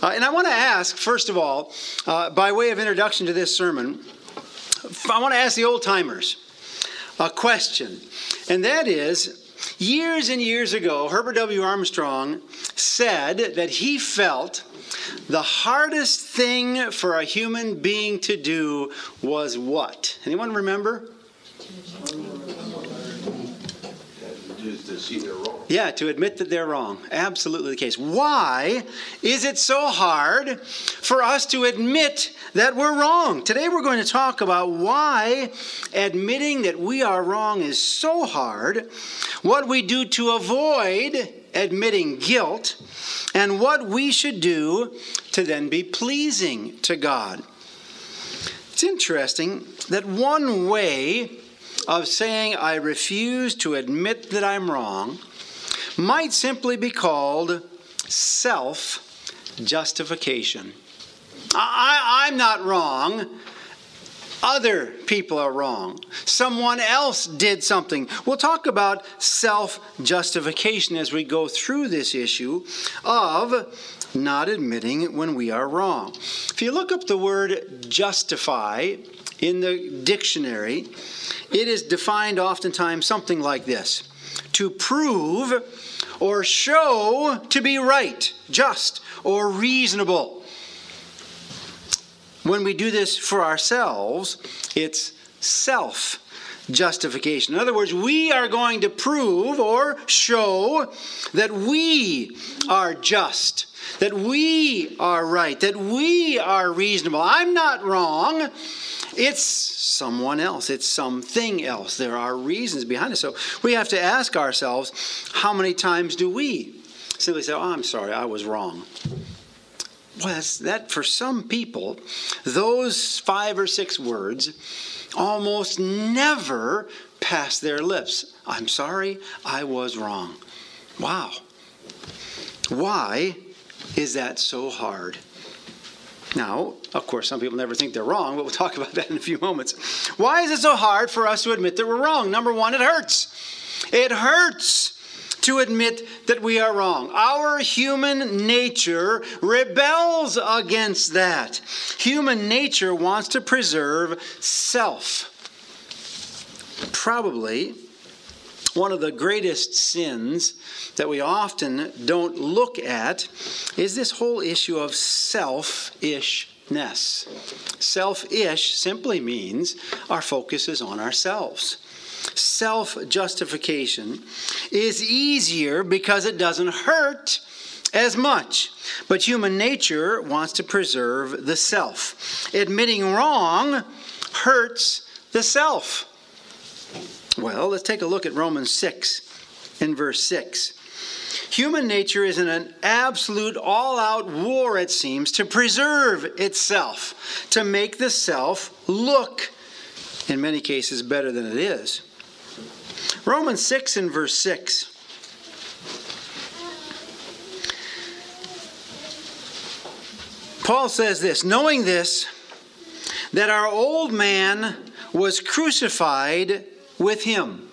And I want to ask, first of all, by way of introduction to this sermon, I want to ask the old-timers a question. And that is, years and years ago, Herbert W. Armstrong said that he felt the hardest thing for a human being to do was what? Anyone remember? To see they're wrong. Yeah, to admit that they're wrong. Absolutely the case. Why is it so hard for us to admit that we're wrong? Today we're going to talk about why admitting that we are wrong is so hard, what we do to avoid admitting guilt, and what we should do to then be pleasing to God. It's interesting that one way of saying I refuse to admit that I'm wrong might simply be called self-justification. I'm not wrong. Other people are wrong. Someone else did something. We'll talk about self-justification as we go through this issue of not admitting when we are wrong. If you look up the word justify in the dictionary, it is defined oftentimes something like this: to prove or show to be right, just, or reasonable. When we do this for ourselves, it's self-justification. In other words, we are going to prove or show that we are just, that we are right, that we are reasonable. I'm not wrong. It's someone else. It's something else. There are reasons behind it. So we have to ask ourselves, how many times do we simply say, I'm sorry, I was wrong? Well, that for some people, those 5 or 6 words almost never pass their lips. I'm sorry, I was wrong. Wow. Why is that so hard? Now, of course, some people never think they're wrong, but we'll talk about that in a few moments. Why is it so hard for us to admit that we're wrong? Number one, it hurts. It hurts to admit that we are wrong. Our human nature rebels against that. Human nature wants to preserve self. Probably one of the greatest sins that we often don't look at is this whole issue of selfishness. Selfish simply means our focus is on ourselves. Self-justification is easier because it doesn't hurt as much. But human nature wants to preserve the self. Admitting wrong hurts the self. Well, let's take a look at Romans 6 in verse 6. Human nature is in an absolute all-out war, it seems, to preserve itself, to make the self look, in many cases, better than it is. Romans 6 in verse 6. Paul says this, knowing this, that our old man was crucified with him,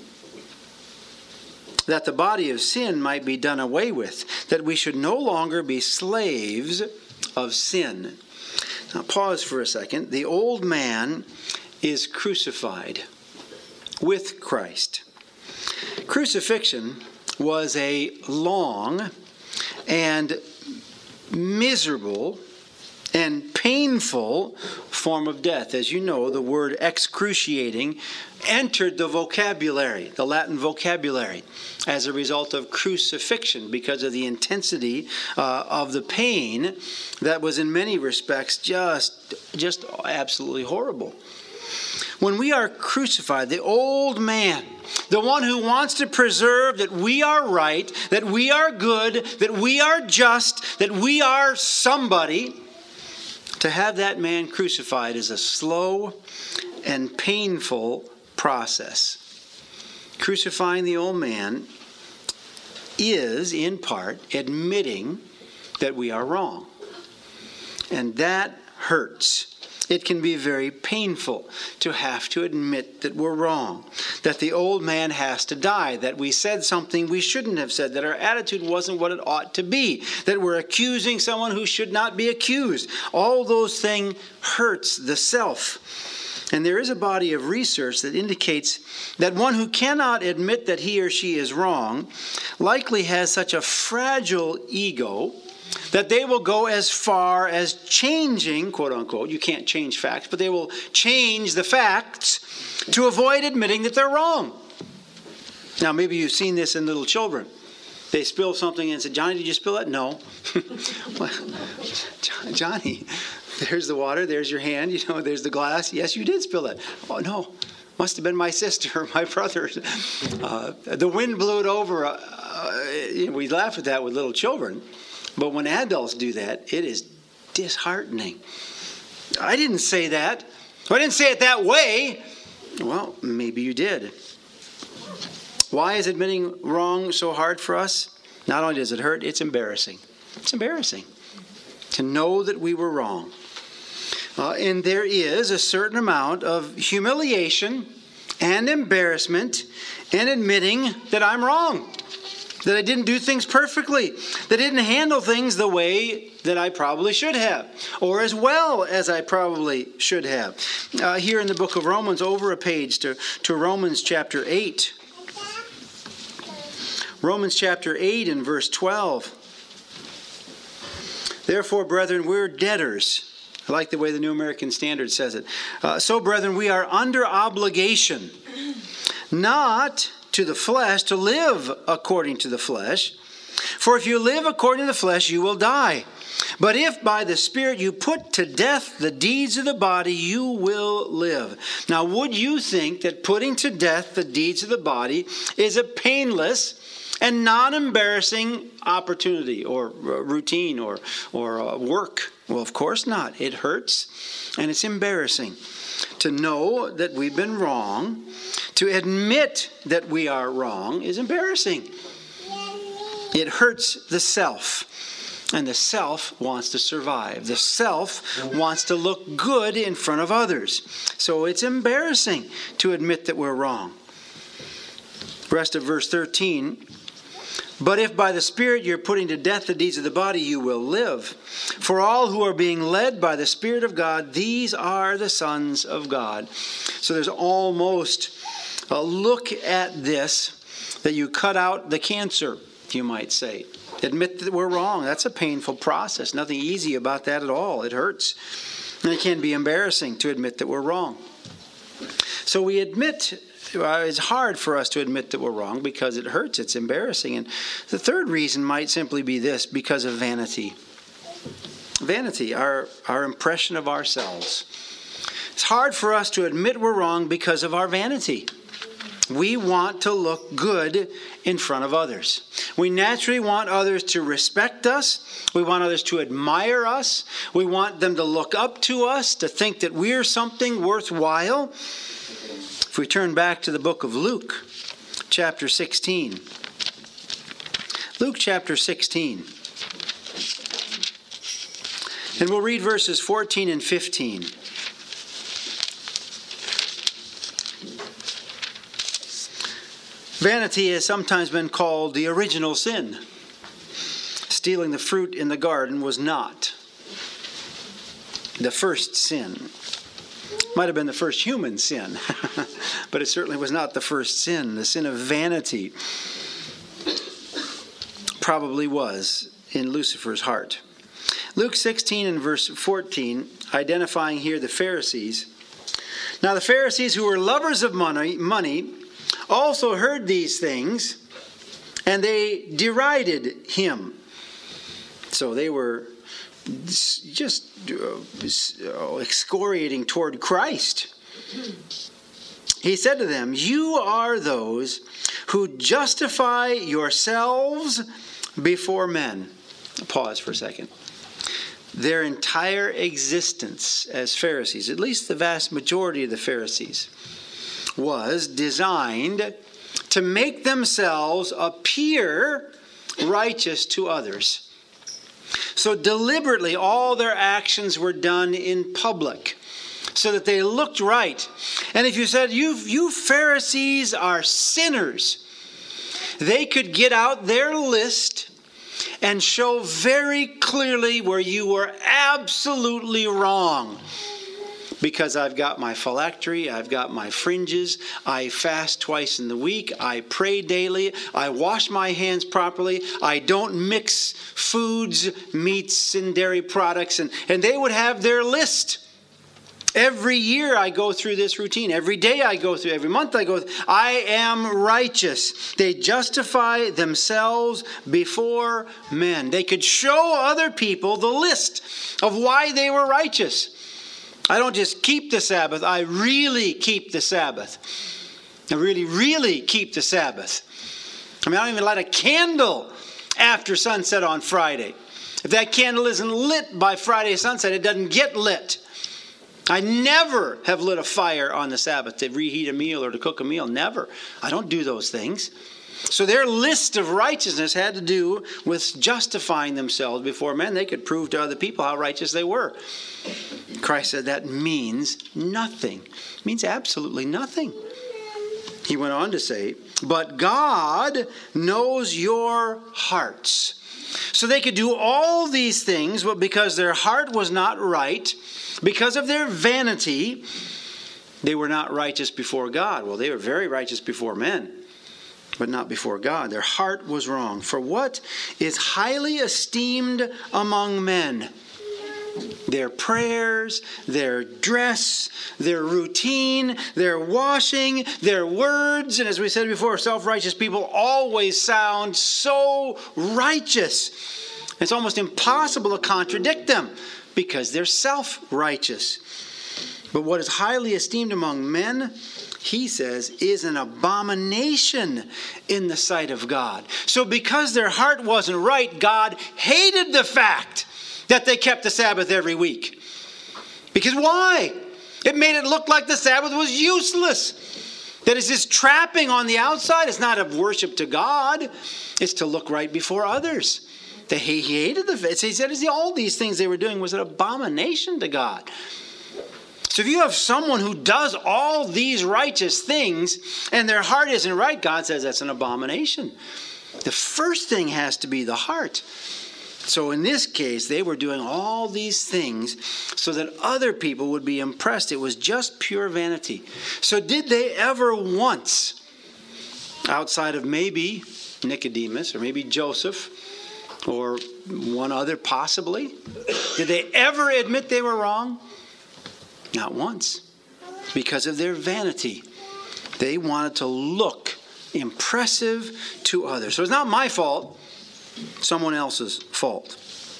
that the body of sin might be done away with, that we should no longer be slaves of sin. Now pause for a second. The old man is crucified with Christ. Crucifixion was a long and miserable and painful form of death. As you know, the word excruciating entered the vocabulary, the Latin vocabulary, as a result of crucifixion because of the intensity of the pain that was in many respects just absolutely horrible. When we are crucified, the old man, the one who wants to preserve that we are right, that we are good, that we are just, that we are somebody, to have that man crucified is a slow and painful process. Crucifying the old man is, in part, admitting that we are wrong. And that hurts. It can be very painful to have to admit that we're wrong, that the old man has to die, that we said something we shouldn't have said, that our attitude wasn't what it ought to be, that we're accusing someone who should not be accused. All those things hurts the self. And there is a body of research that indicates that one who cannot admit that he or she is wrong likely has such a fragile ego that they will go as far as changing, quote unquote, you can't change facts, but they will change the facts to avoid admitting that they're wrong. Now, maybe you've seen this in little children. They spill something and say, Johnny, did you spill it? No. Well, Johnny, there's the water, there's your hand, there's the glass. Yes, you did spill it. Oh, no. Must have been my sister or my brother. The wind blew it over. We laugh at that with little children. But when adults do that, it is disheartening. I didn't say that. I didn't say it that way. Well, maybe you did. Why is admitting wrong so hard for us? Not only does it hurt, it's embarrassing. It's embarrassing to know that we were wrong. And there is a certain amount of humiliation and embarrassment in admitting that I'm wrong, that I didn't do things perfectly, that I didn't handle things the way that I probably should have, or as well as I probably should have. Here in the book of Romans, over a page to Romans chapter 8. Romans chapter 8 and verse 12. Therefore, brethren, we're debtors. I like the way the New American Standard says it. So, brethren, we are under obligation, not to the flesh, to live according to the flesh. For if you live according to the flesh, you will die. But if by the Spirit you put to death the deeds of the body, you will live. Now, would you think that putting to death the deeds of the body is a painless and non-embarrassing opportunity or routine or work? Well, of course not. It hurts and it's embarrassing to know that we've been wrong. To admit that we are wrong is embarrassing. It hurts the self. And the self wants to survive. The self wants to look good in front of others. So it's embarrassing to admit that we're wrong. Rest of verse 13. But if by the Spirit you're putting to death the deeds of the body, you will live. For all who are being led by the Spirit of God, these are the sons of God. So there's almost a look at this that you cut out the cancer, you might say. Admit that we're wrong. That's a painful process. Nothing easy about that at all. It hurts. And it can be embarrassing to admit that we're wrong. So we admit. It's hard for us to admit that we're wrong because it hurts. It's embarrassing. And the third reason might simply be this, because of vanity. Vanity, our impression of ourselves. It's hard for us to admit we're wrong because of our vanity. We want to look good in front of others. We naturally want others to respect us. We want others to admire us. We want them to look up to us, to think that we're something worthwhile. If we turn back to the book of Luke, chapter 16. Luke chapter 16. And we'll read verses 14 and 15. Vanity has sometimes been called the original sin. Stealing the fruit in the garden was not the first sin. Might have been the first human sin, but it certainly was not the first sin. The sin of vanity probably was in Lucifer's heart. Luke 16 and verse 14, identifying here the Pharisees. Now the Pharisees, who were lovers of money, also heard these things, and they derided him. So they were just excoriating toward Christ. He said to them, "You are those who justify yourselves before men." Pause for a second. Their entire existence as Pharisees, at least the vast majority of the Pharisees, was designed to make themselves appear righteous to others. So deliberately, all their actions were done in public. so that they looked right. And if you said, you Pharisees are sinners, they could get out their list and show very clearly where you were absolutely wrong. Because I've got my phylactery, I've got my fringes, I fast twice in the week, I pray daily, I wash my hands properly, I don't mix foods, meats, and dairy products. And they would have their list. Every year I go through this routine. Every day I go through, every month I go through. I am righteous. They justify themselves before men. They could show other people the list of why they were righteous. I don't just keep the Sabbath. I really keep the Sabbath. I really keep the Sabbath. I don't even light a candle after sunset on Friday. If that candle isn't lit by Friday sunset, it doesn't get lit. I never have lit a fire on the Sabbath to reheat a meal or to cook a meal. Never. I don't do those things. So their list of righteousness had to do with justifying themselves before men. They could prove to other people how righteous they were. Christ said that means nothing. It means absolutely nothing. He went on to say, but God knows your hearts. So they could do all these things, but because their heart was not right, because of their vanity, they were not righteous before God. Well, they were very righteous before men, but not before God. Their heart was wrong. For what is highly esteemed among men? Their prayers, their dress, their routine, their washing, their words. And as we said before, self-righteous people always sound so righteous. It's almost impossible to contradict them because they're self-righteous. But what is highly esteemed among men, he says, is an abomination in the sight of God. So because their heart wasn't right, God hated the fact that they kept the Sabbath every week. Because why? It made it look like the Sabbath was useless. That it's just trapping on the outside. It's not of worship to God. It's to look right before others. He hated the fact. He said all these things they were doing was an abomination to God. So if you have someone who does all these righteous things and their heart isn't right, God says that's an abomination. The first thing has to be the heart. So in this case, they were doing all these things so that other people would be impressed. It was just pure vanity. So did they ever once, outside of maybe Nicodemus or maybe Joseph or one other possibly, did they ever admit they were wrong? Not once. Because of their vanity. They wanted to look impressive to others. So it's not my fault. Someone else's fault.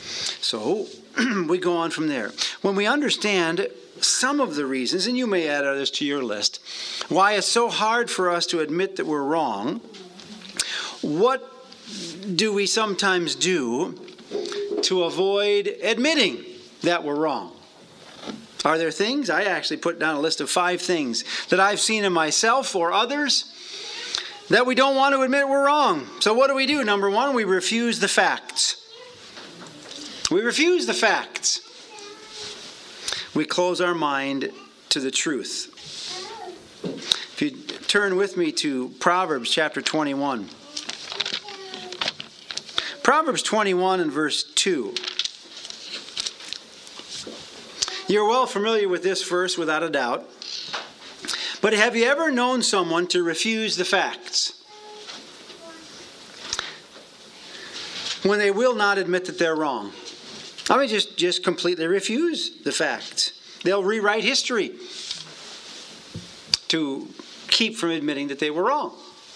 So we go on from there. When we understand some of the reasons, and you may add others to your list, why it's so hard for us to admit that we're wrong, what do we sometimes do to avoid admitting that we're wrong? Are there things? I actually put down a list of 5 things that I've seen in myself or others that we don't want to admit we're wrong. So what do? Number 1, we refuse the facts. We refuse the facts. We close our mind to the truth. If you turn with me to Proverbs chapter 21. Proverbs 21 and verse 2. You're well familiar with this verse without a doubt. But have you ever known someone to refuse the facts? When they will not admit that they're wrong. I mean, just completely refuse the facts. They'll rewrite history to keep from admitting that they were wrong.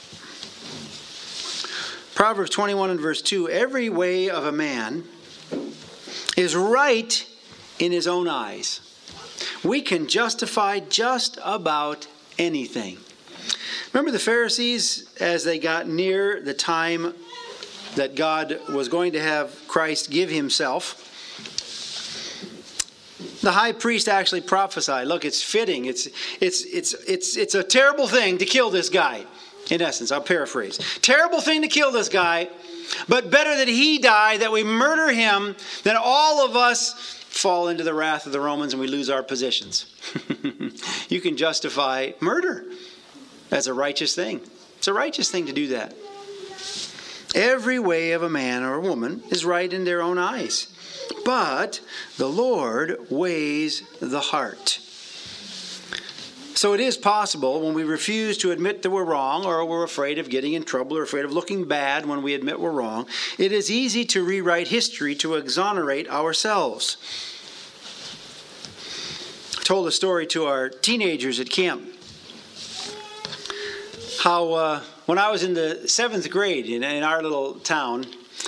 Proverbs 21 and verse 2, every way of a man is right in his own eyes. We can justify just about anything. Remember the Pharisees, as they got near the time that God was going to have Christ give himself, the high priest actually prophesied, look, it's fitting, it's a terrible thing to kill this guy. In essence, I'll paraphrase. Terrible thing to kill this guy, but better that he die, that we murder him, than all of us fall into the wrath of the Romans and we lose our positions. You can justify murder as a righteous thing. It's a righteous thing to do that. Every way of a man or a woman is right in their own eyes, but the Lord weighs the heart. So it is possible when we refuse to admit that we're wrong, or we're afraid of getting in trouble, or afraid of looking bad when we admit we're wrong, it is easy to rewrite history to exonerate ourselves. I told a story to our teenagers at camp how when I was in the 7th grade in our little town,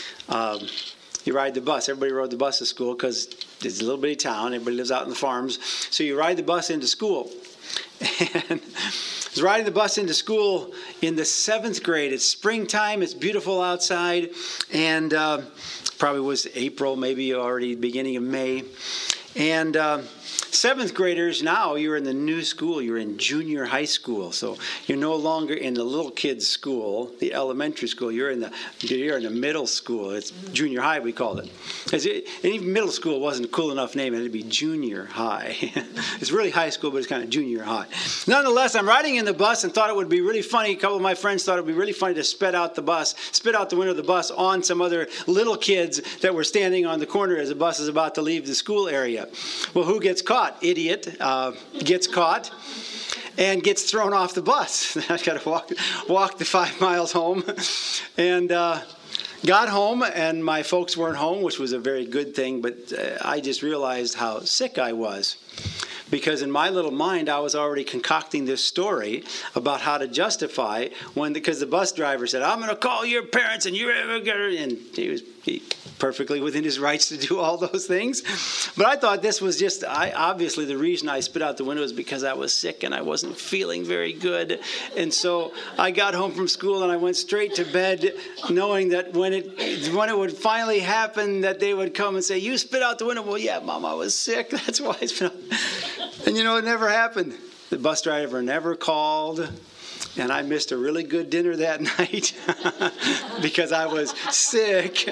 you ride the bus. Everybody rode the bus to school because it's a little bitty town. Everybody lives out in the farms. So you ride the bus into school. And I was riding the bus into school in the 7th grade. It's springtime. It's beautiful outside. And probably was April, maybe already beginning of May. And 7th graders, now you're in the new school. You're in junior high school. So you're no longer in the little kids' school, the elementary school. You're in the middle school. It's junior high, we called it. And even middle school wasn't a cool enough name. It had to be junior high. It's really high school, but it's kind of junior high. Nonetheless, I'm riding in the bus and thought it would be really funny. A couple of my friends thought it would be really funny to spit out the window of the bus on some other little kids that were standing on the corner as the bus is about to leave the school area. Well, who gets caught? Idiot gets caught and gets thrown off the bus. I've got to walk the 5 miles home, and got home, and my folks weren't home, which was a very good thing, but I just realized how sick I was. Because in my little mind, I was already concocting this story about how to justify because the bus driver said, "I'm going to call your parents," and he was perfectly within his rights to do all those things. But I thought this was obviously the reason I spit out the window is because I was sick and I wasn't feeling very good. And so I got home from school and I went straight to bed, knowing that when it would finally happen, that they would come and say, "You spit out the window." "Well, yeah, Mom, I was sick. That's why I spit out." And it never happened. The bus driver never called. And I missed a really good dinner that night because I was sick.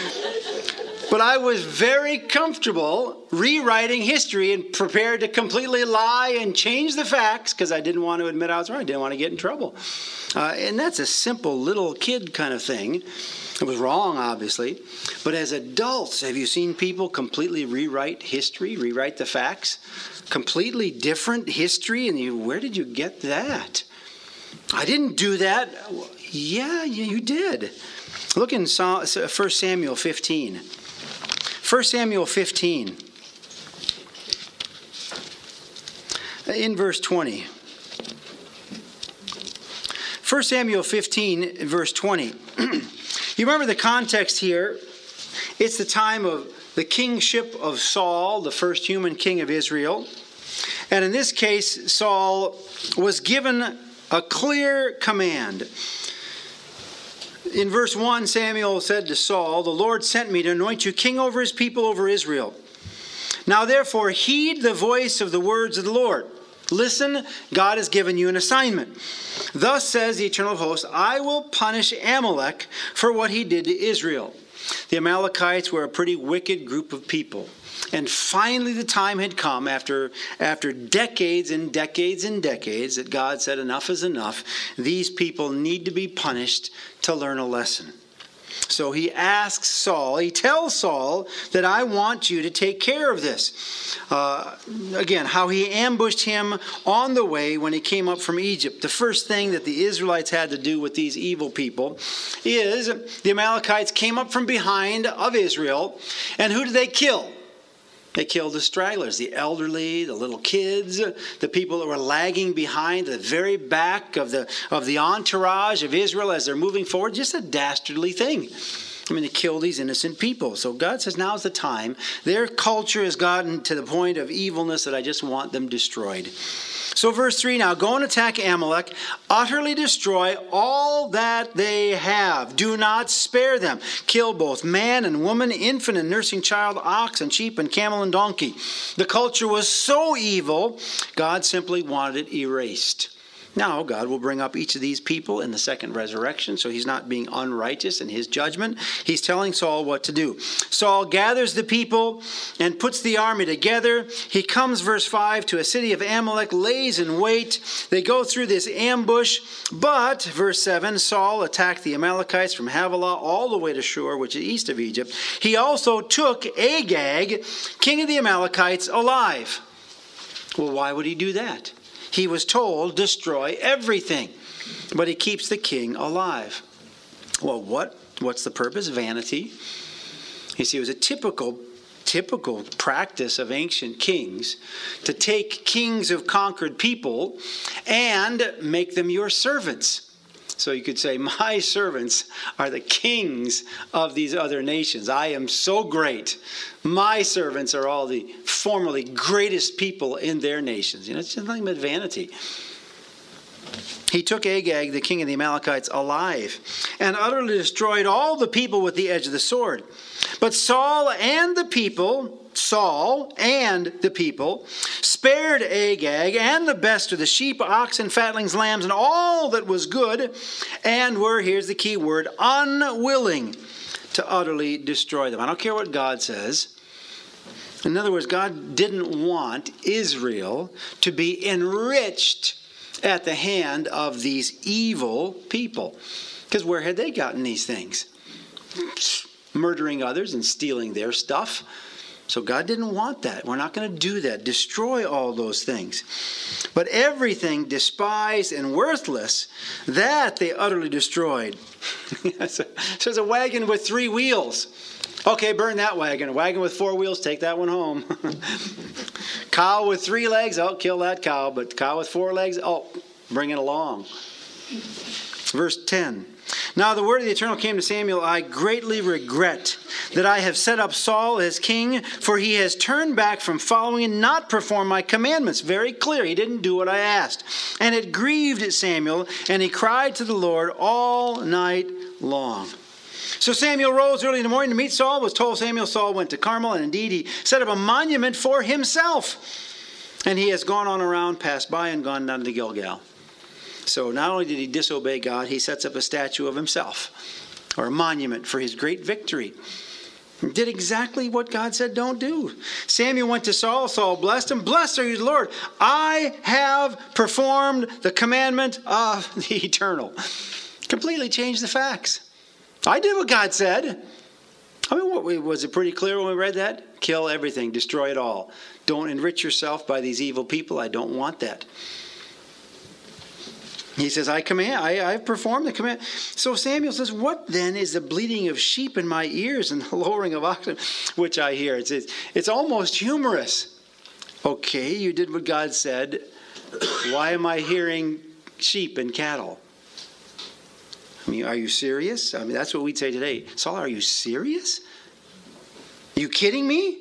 But I was very comfortable rewriting history and prepared to completely lie and change the facts because I didn't want to admit I was wrong. I didn't want to get in trouble. And that's a simple little kid kind of thing. It was wrong, obviously. But as adults, have you seen people completely rewrite history, rewrite the facts? Completely different history? And where did you get that? I didn't do that. Yeah, you did. Look in 1 Samuel 15. 1 Samuel 15. In verse 20. 1 Samuel 15, verse 20. You remember the context here. It's the time of the kingship of Saul, the first human king of Israel. And in this case, Saul was given a clear command. In verse 1, Samuel said to Saul, "The Lord sent me to anoint you king over his people, over Israel. Now therefore heed the voice of the words of the Lord. Listen, God has given you an assignment. Thus says the eternal host, I will punish Amalek for what he did to Israel." The Amalekites were a pretty wicked group of people. And finally the time had come after decades and decades and decades that God said enough is enough. These people need to be punished to learn a lesson. So he tells Saul that I want you to take care of this. Again, how he ambushed him on the way when he came up from Egypt. The first thing that the Israelites had to do with these evil people is the Amalekites came up from behind of Israel. And who did they kill? They killed the stragglers, the elderly, the little kids, the people that were lagging behind, the very back of the entourage of Israel as they're moving forward. Just a dastardly thing. To kill these innocent people. So God says now's the time. Their culture has gotten to the point of evilness that I just want them destroyed. So verse 3 now, go and attack Amalek, utterly destroy all that they have. Do not spare them. Kill both man and woman, infant and nursing child, ox and sheep and camel and donkey. The culture was so evil, God simply wanted it erased. Now, God will bring up each of these people in the second resurrection, so he's not being unrighteous in his judgment. He's telling Saul what to do. Saul gathers the people and puts the army together. He comes, verse 5, to a city of Amalek, lays in wait. They go through this ambush, but, verse 7, Saul attacked the Amalekites from Havilah all the way to Shur, which is east of Egypt. He also took Agag, king of the Amalekites, alive. Well, why would he do that? He was told, destroy everything. But he keeps the king alive. Well, what's the purpose? Vanity. You see, it was a typical practice of ancient kings to take kings of conquered people and make them your servants. So you could say, my servants are the kings of these other nations. I am so great. My servants are all the formerly greatest people in their nations. It's just nothing but vanity. He took Agag, the king of the Amalekites, alive and utterly destroyed all the people with the edge of the sword. But Saul and the people spared Agag and the best of the sheep, oxen, fatlings, lambs, and all that was good, and were, here's the key word, unwilling to utterly destroy them. I don't care what God says. In other words, God didn't want Israel to be enriched at the hand of these evil people. Because where had they gotten these things? Murdering others and stealing their stuff. So God didn't want that. We're not going to do that. Destroy all those things. But everything despised and worthless, that they utterly destroyed. So there's a wagon with 3 wheels. Okay, burn that wagon. A wagon with 4 wheels, take that one home. Cow with 3 legs, oh, kill that cow. But cow with 4 legs, oh, bring it along. Verse 10. Now the word of the Eternal came to Samuel, I greatly regret that I have set up Saul as king, for he has turned back from following and not performed my commandments. Very clear, he didn't do what I asked. And it grieved Samuel, and he cried to the Lord all night long. So Samuel rose early in the morning to meet Saul, was told Samuel. Saul went to Carmel, and indeed he set up a monument for himself. And he has gone on around, passed by, and gone down to Gilgal. So not only did he disobey God, he sets up a statue of himself, or a monument for his great victory. He did exactly what God said don't do. Samuel went to Saul. Saul blessed him. Blessed are you, Lord. I have performed the commandment of the Eternal. Completely changed the facts. I did what God said. I mean, was it pretty clear when we read that? Kill everything. Destroy it all. Don't enrich yourself by these evil people. I don't want that. He says, I've performed the command. So Samuel says, what then is the bleating of sheep in my ears and the lowing of oxen, which I hear? It's almost humorous. Okay, you did what God said. Why am I hearing sheep and cattle? I mean, are you serious? I mean, that's what we'd say today. Saul, are you serious? Are you kidding me?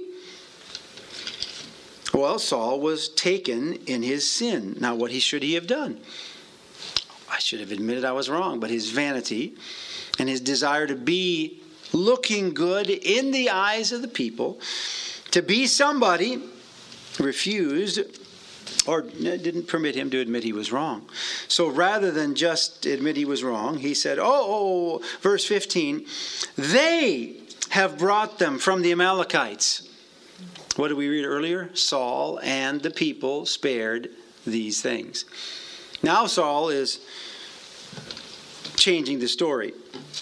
Well, Saul was taken in his sin. Now, what should he have done? I should have admitted I was wrong, but his vanity and his desire to be looking good in the eyes of the people, to be somebody, refused or didn't permit him to admit he was wrong. So rather than just admit he was wrong, he said, verse 15, they have brought them from the Amalekites. What did we read earlier? Saul and the people spared these things. Now Saul is changing the story.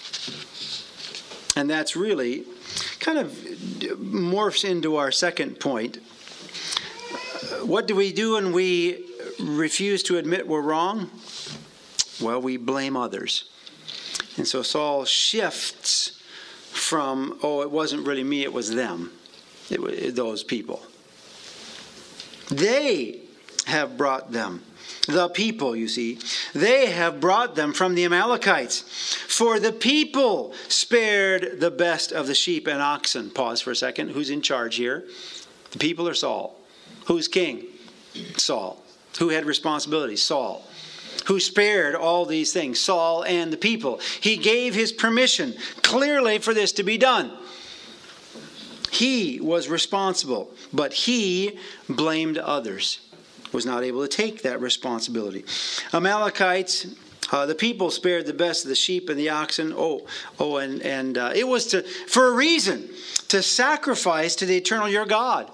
And that's really kind of morphs into our second point. What do we do when we refuse to admit we're wrong? Well, we blame others. And so Saul shifts from, it wasn't really me, it was them. It was those people. They have brought them. The people, you see, they have brought them from the Amalekites. For the people spared the best of the sheep and oxen. Pause for a second. Who's in charge here? The people or Saul? Who's king? Saul. Who had responsibility? Saul. Who spared all these things? Saul and the people. He gave his permission clearly for this to be done. He was responsible, but he blamed others. was not able to take that responsibility. Amalekites, the people spared the best of the sheep and the oxen. And it was for a reason, to sacrifice to the eternal your God.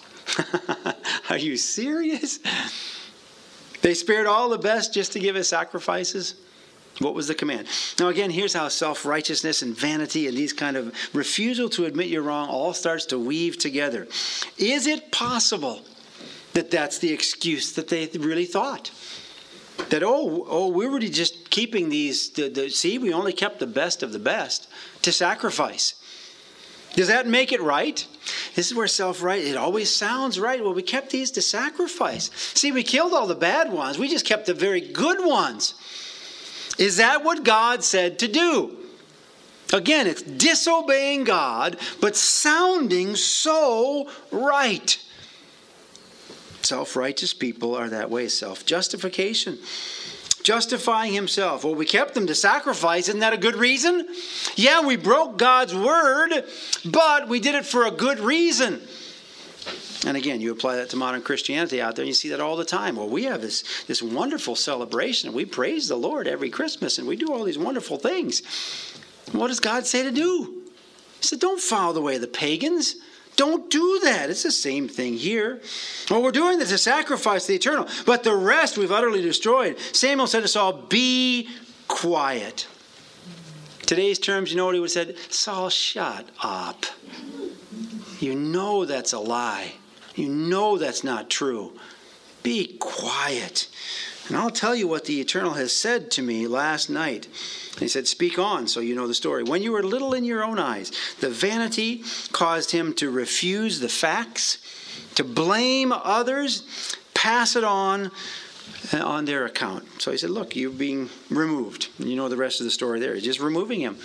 Are you serious? They spared all the best just to give as sacrifices? What was the command? Now again, here's how self-righteousness and vanity and these kind of refusal to admit you're wrong all starts to weave together. Is it possible that that's the excuse that they really thought? That, we were just keeping these, see, we only kept the best of the best to sacrifice. Does that make it right? This is where it always sounds right. Well, we kept these to sacrifice. See, we killed all the bad ones. We just kept the very good ones. Is that what God said to do? Again, it's disobeying God, but sounding so right. Self-righteous people are that way. Self-justification. Justifying himself. Well, we kept them to sacrifice. Isn't that a good reason? Yeah, we broke God's word, but we did it for a good reason. And again, you apply that to modern Christianity out there, and you see that all the time. Well, we have this wonderful celebration. We praise the Lord every Christmas, and we do all these wonderful things. What does God say to do? He said, don't follow the way of the pagans. Don't do that. It's the same thing here. Well, we're doing this to sacrifice the eternal, but the rest we've utterly destroyed. Samuel said to Saul, be quiet. Today's terms, you know what he would have said? Saul, shut up. You know that's a lie. You know that's not true. Be quiet. And I'll tell you what the Eternal has said to me last night. And he said, speak on, so you know the story. When you were little in your own eyes, the vanity caused him to refuse the facts, to blame others, pass it on their account. So he said, look, you're being removed. And you know the rest of the story there. He's just removing him.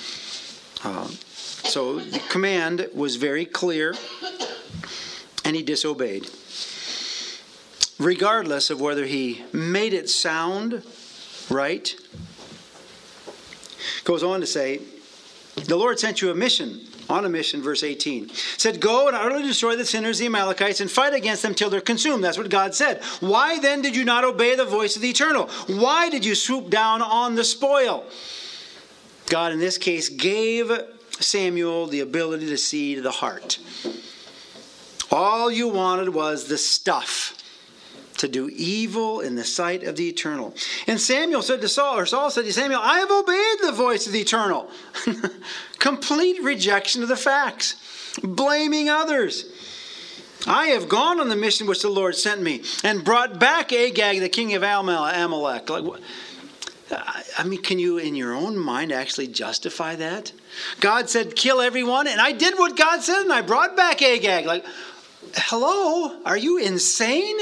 So the command was very clear, and he disobeyed. Regardless of whether he made it sound right. Goes on to say, the Lord sent you on a mission, verse 18. Said, go and utterly destroy the sinners, the Amalekites, and fight against them till they're consumed. That's what God said. Why then did you not obey the voice of the Eternal? Why did you swoop down on the spoil? God, in this case, gave Samuel the ability to see to the heart. All you wanted was the stuff to do evil in the sight of the Eternal. And Samuel said to Saul, or Saul said to Samuel, I have obeyed the voice of the Eternal. Complete rejection of the facts. Blaming others. I have gone on the mission which the Lord sent me and brought back Agag, the king of Amalek. Can you in your own mind actually justify that? God said, kill everyone, and I did what God said, and I brought back Agag. Hello? Are you insane?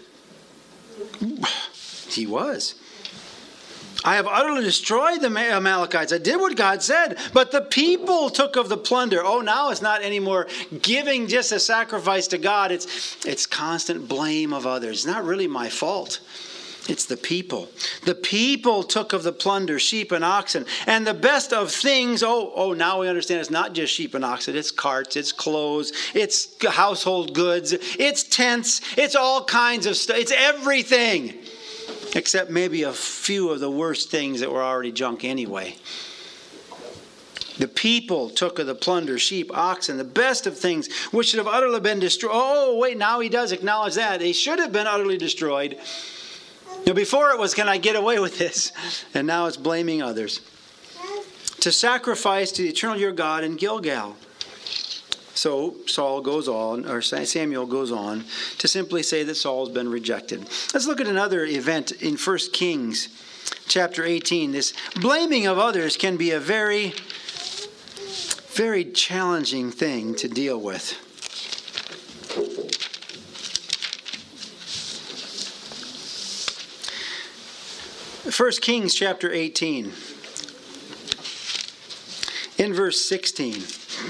He was. I have utterly destroyed the Amalekites. I did what God said, but the people took of the plunder. Oh, now it's not anymore giving just a sacrifice to God. It's constant blame of others. It's not really my fault. It's the people. The people took of the plunder, sheep and oxen, and the best of things. Now we understand it's not just sheep and oxen. It's carts, it's clothes, it's household goods, it's tents, it's all kinds of stuff. It's everything, except maybe a few of the worst things that were already junk anyway. The people took of the plunder, sheep, oxen, the best of things, which should have utterly been destroyed. Oh, wait, now he does acknowledge that. They should have been utterly destroyed. Now, before it was, can I get away with this? And now it's blaming others. To sacrifice to the eternal your God in Gilgal. So Samuel goes on to simply say that Saul's been rejected. Let's look at another event in 1 Kings chapter 18. This blaming of others can be a very, very challenging thing to deal with. 1 Kings chapter 18, in verse 16.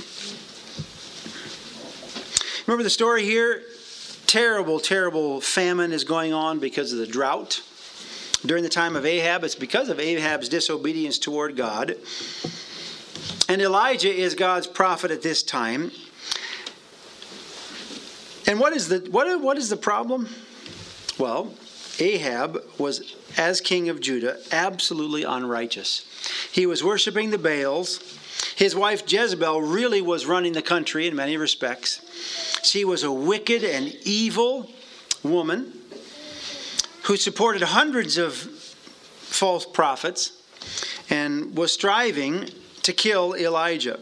Remember the story here? Terrible, terrible famine is going on because of the drought. During the time of Ahab, it's because of Ahab's disobedience toward God. And Elijah is God's prophet at this time. And what is the problem? Well, Ahab was, as king of Judah, absolutely unrighteous. He was worshiping the Baals. His wife Jezebel really was running the country in many respects. She was a wicked and evil woman who supported hundreds of false prophets and was striving to kill Elijah.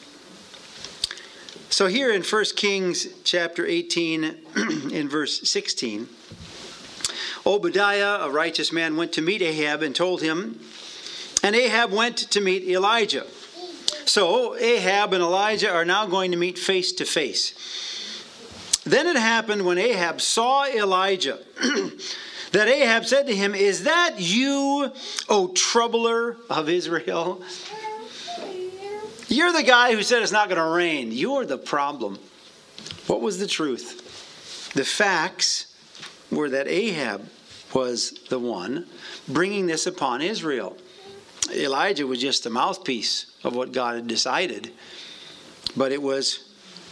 So here in 1 Kings chapter 18 in verse 16, Obadiah, a righteous man, went to meet Ahab and told him, and Ahab went to meet Elijah. So Ahab and Elijah are now going to meet face to face. Then it happened when Ahab saw Elijah that Ahab said to him, "Is that you, O troubler of Israel? You're the guy who said it's not going to rain. You're the problem." What was the truth? The facts were that Ahab was the one bringing this upon Israel. Elijah was just the mouthpiece of what God had decided. But it was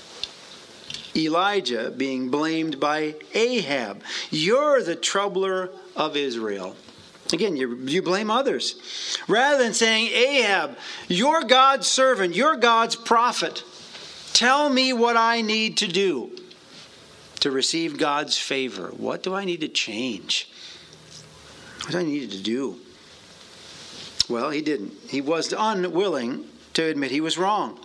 Elijah being blamed by Ahab. You're the troubler of Israel. Again, you blame others. Rather than saying, Ahab, you're God's servant, you're God's prophet. Tell me what I need to do to receive God's favor. What do I need to change? What do I need to do? Well, he didn't. He was unwilling to admit he was wrong.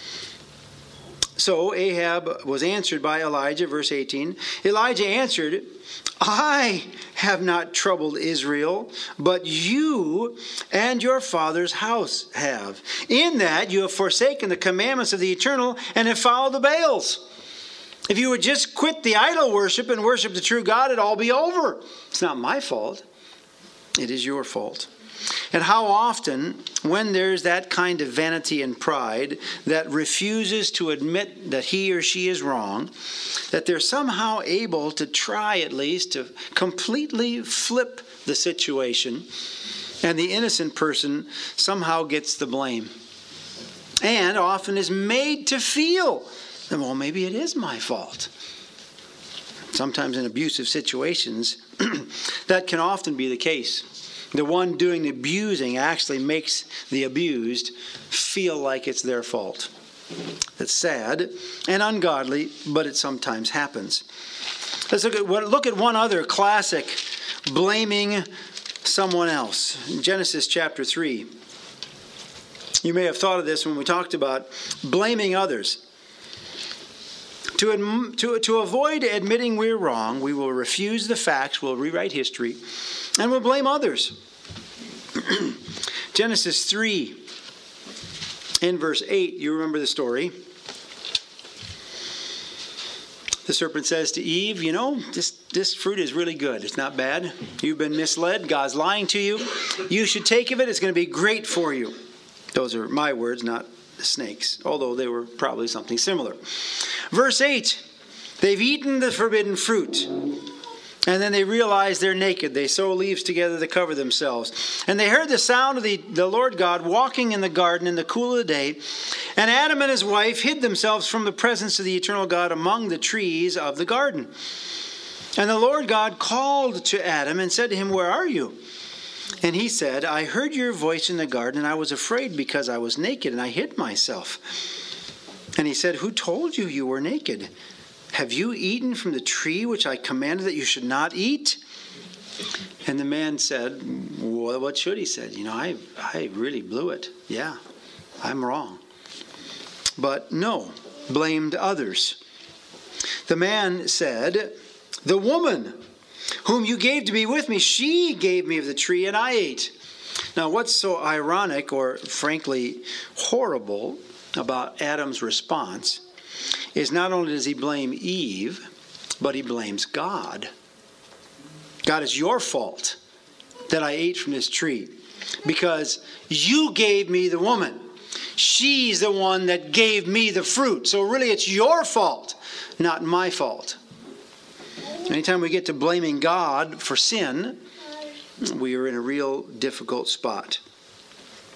So Ahab was answered by Elijah, verse 18. Elijah answered, I have not troubled Israel, but you and your father's house have. In that you have forsaken the commandments of the Eternal and have followed the Baals. If you would just quit the idol worship and worship the true God, it'd all be over. It's not my fault. It is your fault. And how often, when there's that kind of vanity and pride that refuses to admit that he or she is wrong, that they're somehow able to try at least to completely flip the situation, and the innocent person somehow gets the blame. And often is made to feel, well, maybe it is my fault. Sometimes in abusive situations, that can often be the case. The one doing the abusing actually makes the abused feel like it's their fault. It's sad and ungodly, but it sometimes happens. Let's look at one other classic blaming someone else. In Genesis chapter 3. You may have thought of this when we talked about blaming others. To avoid admitting we're wrong, we will refuse the facts, we'll rewrite history, and we'll blame others. Genesis 3, in verse 8, you remember the story. The serpent says to Eve, this fruit is really good. It's not bad. You've been misled. God's lying to you. You should take of it. It's going to be great for you. Those are my words, not the snake's, although they were probably something similar. Verse 8, they've eaten the forbidden fruit. And then they realize they're naked. They sew leaves together to cover themselves. And they heard the sound of the Lord God walking in the garden in the cool of the day. And Adam and his wife hid themselves from the presence of the eternal God among the trees of the garden. And the Lord God called to Adam and said to him, Where are you? And he said, I heard your voice in the garden, and I was afraid because I was naked, and I hid myself. And he said, Who told you you were naked? Have you eaten from the tree which I commanded that you should not eat? And the man said, well, what should he said? I really blew it. Yeah, I'm wrong. But no, blamed others. The man said, the woman whom you gave to be with me, she gave me of the tree and I ate. Now, what's so ironic or frankly horrible about Adam's response is not only does he blame Eve, but he blames God. God, it's your fault that I ate from this tree because you gave me the woman. She's the one that gave me the fruit. So really it's your fault, not my fault. Anytime we get to blaming God for sin, we are in a real difficult spot.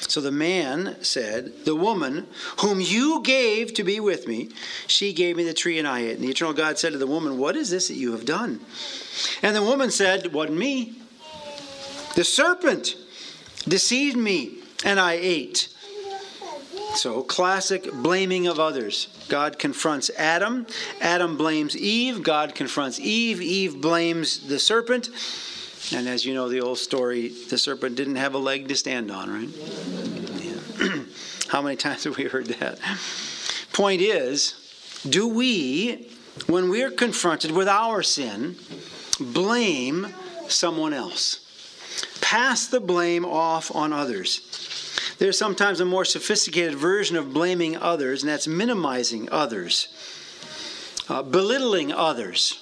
So the man said, the woman whom you gave to be with me, she gave me the tree and I ate. And the eternal God said to the woman, what is this that you have done? And the woman said, it wasn't me. The serpent deceived me and I ate. So classic blaming of others. God confronts Adam. Adam blames Eve. God confronts Eve. Eve blames the serpent. And as you know the old story, the serpent didn't have a leg to stand on, right? Yeah. How many times have we heard that? Point is, do we, when we're confronted with our sin, blame someone else? Pass the blame off on others. There's sometimes a more sophisticated version of blaming others, and that's minimizing others, belittling others,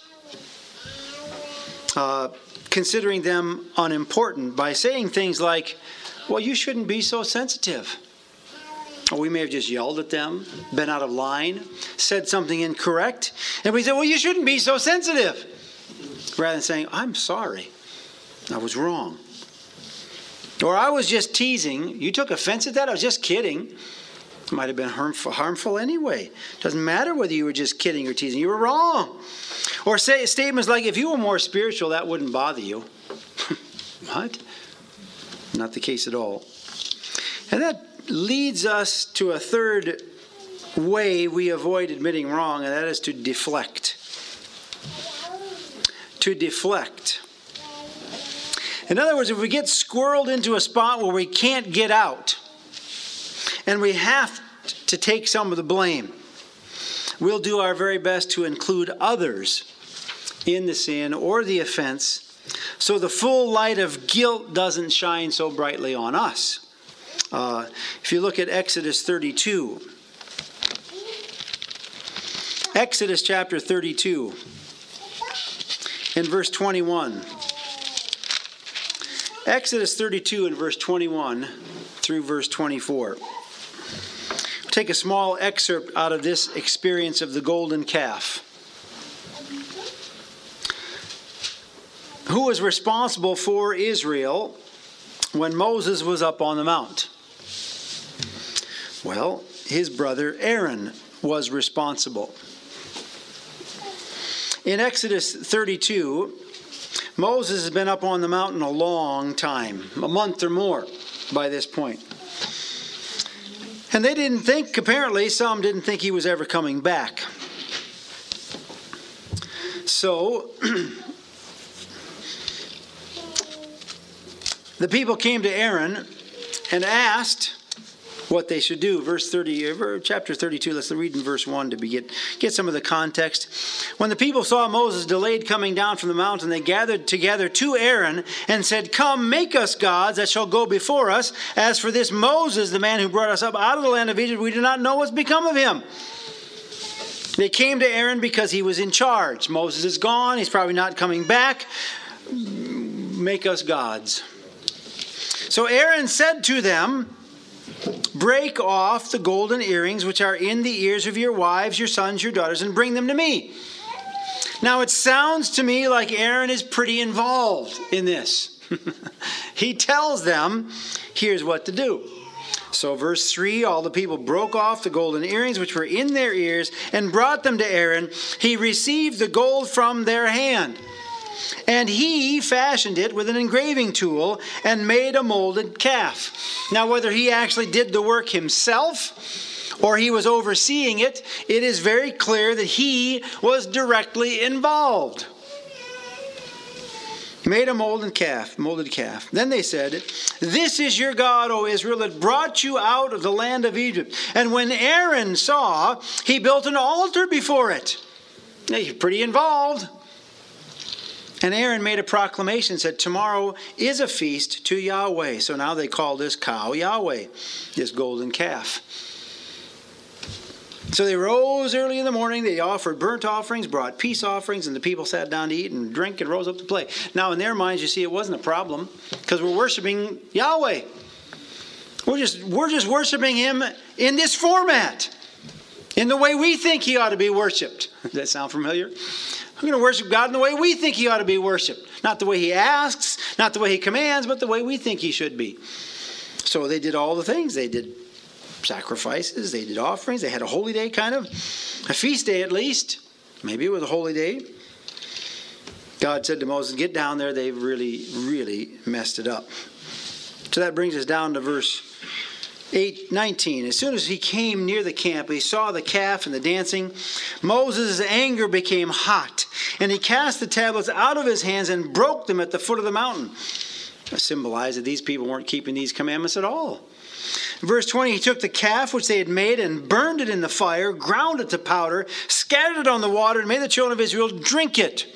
considering them unimportant by saying things like, well, you shouldn't be so sensitive. Or we may have just yelled at them, been out of line, said something incorrect, and we say, well, you shouldn't be so sensitive. Rather than saying, I'm sorry, I was wrong. Or I was just teasing. You took offense at that? I was just kidding. It might have been harmful anyway. Doesn't matter whether you were just kidding or teasing. You were wrong. Or say statements like, if you were more spiritual, that wouldn't bother you. What? Not the case at all. And that leads us to a third way we avoid admitting wrong, and that is to deflect. To deflect. In other words, if we get squirreled into a spot where we can't get out, and we have to take some of the blame, we'll do our very best to include others in the sin or the offense, so the full light of guilt doesn't shine so brightly on us. If you look at Exodus 32, Exodus chapter 32, in verse 21. Exodus 32 and verse 21 through verse 24. Take a small excerpt out of this experience of the golden calf. Who was responsible for Israel when Moses was up on the mount? Well, his brother Aaron was responsible. In Exodus 32, Moses has been up on the mountain a long time, a month or more by this point. And they didn't think, apparently, some didn't think he was ever coming back. So, the people came to Aaron and asked what they should do. Chapter 32, let's read in verse 1 to get some of the context. When the people saw Moses delayed coming down from the mountain, they gathered together to Aaron and said, come, make us gods that shall go before us. As for this Moses, the man who brought us up out of the land of Egypt, we do not know what's become of him. They came to Aaron because he was in charge. Moses is gone. He's probably not coming back. Make us gods. So Aaron said to them, break off the golden earrings which are in the ears of your wives, your sons, your daughters, and bring them to me. Now it sounds to me like Aaron is pretty involved in this. He tells them, here's what to do. So verse 3, all the people broke off the golden earrings which were in their ears and brought them to Aaron. He received the gold from their hand. And he fashioned it with an engraving tool and made a molded calf. Now, whether he actually did the work himself or he was overseeing it, it is very clear that he was directly involved. Made a molded calf. Then they said, this is your God, O Israel, that brought you out of the land of Egypt. And when Aaron saw, he built an altar before it. Now, he's pretty involved. And Aaron made a proclamation and said, tomorrow is a feast to Yahweh. So now they call this cow Yahweh, this golden calf. So they rose early in the morning. They offered burnt offerings, brought peace offerings, and the people sat down to eat and drink and rose up to play. Now in their minds, you see, it wasn't a problem because we're worshiping Yahweh. We're just worshiping him in this format, in the way we think he ought to be worshipped. Does that sound familiar? We're going to worship God in the way we think he ought to be worshipped. Not the way he asks, not the way he commands, but the way we think he should be. So they did all the things. They did sacrifices, they did offerings, they had a holy day kind of, a feast day at least. Maybe it was a holy day. God said to Moses, get down there. They really, really messed it up. So that brings us down to verse 19. As soon as he came near the camp, he saw the calf and the dancing. Moses' anger became hot, and he cast the tablets out of his hands and broke them at the foot of the mountain. That symbolized that these people weren't keeping these commandments at all. Verse 20, he took the calf which they had made and burned it in the fire, ground it to powder, scattered it on the water, and made the children of Israel drink it.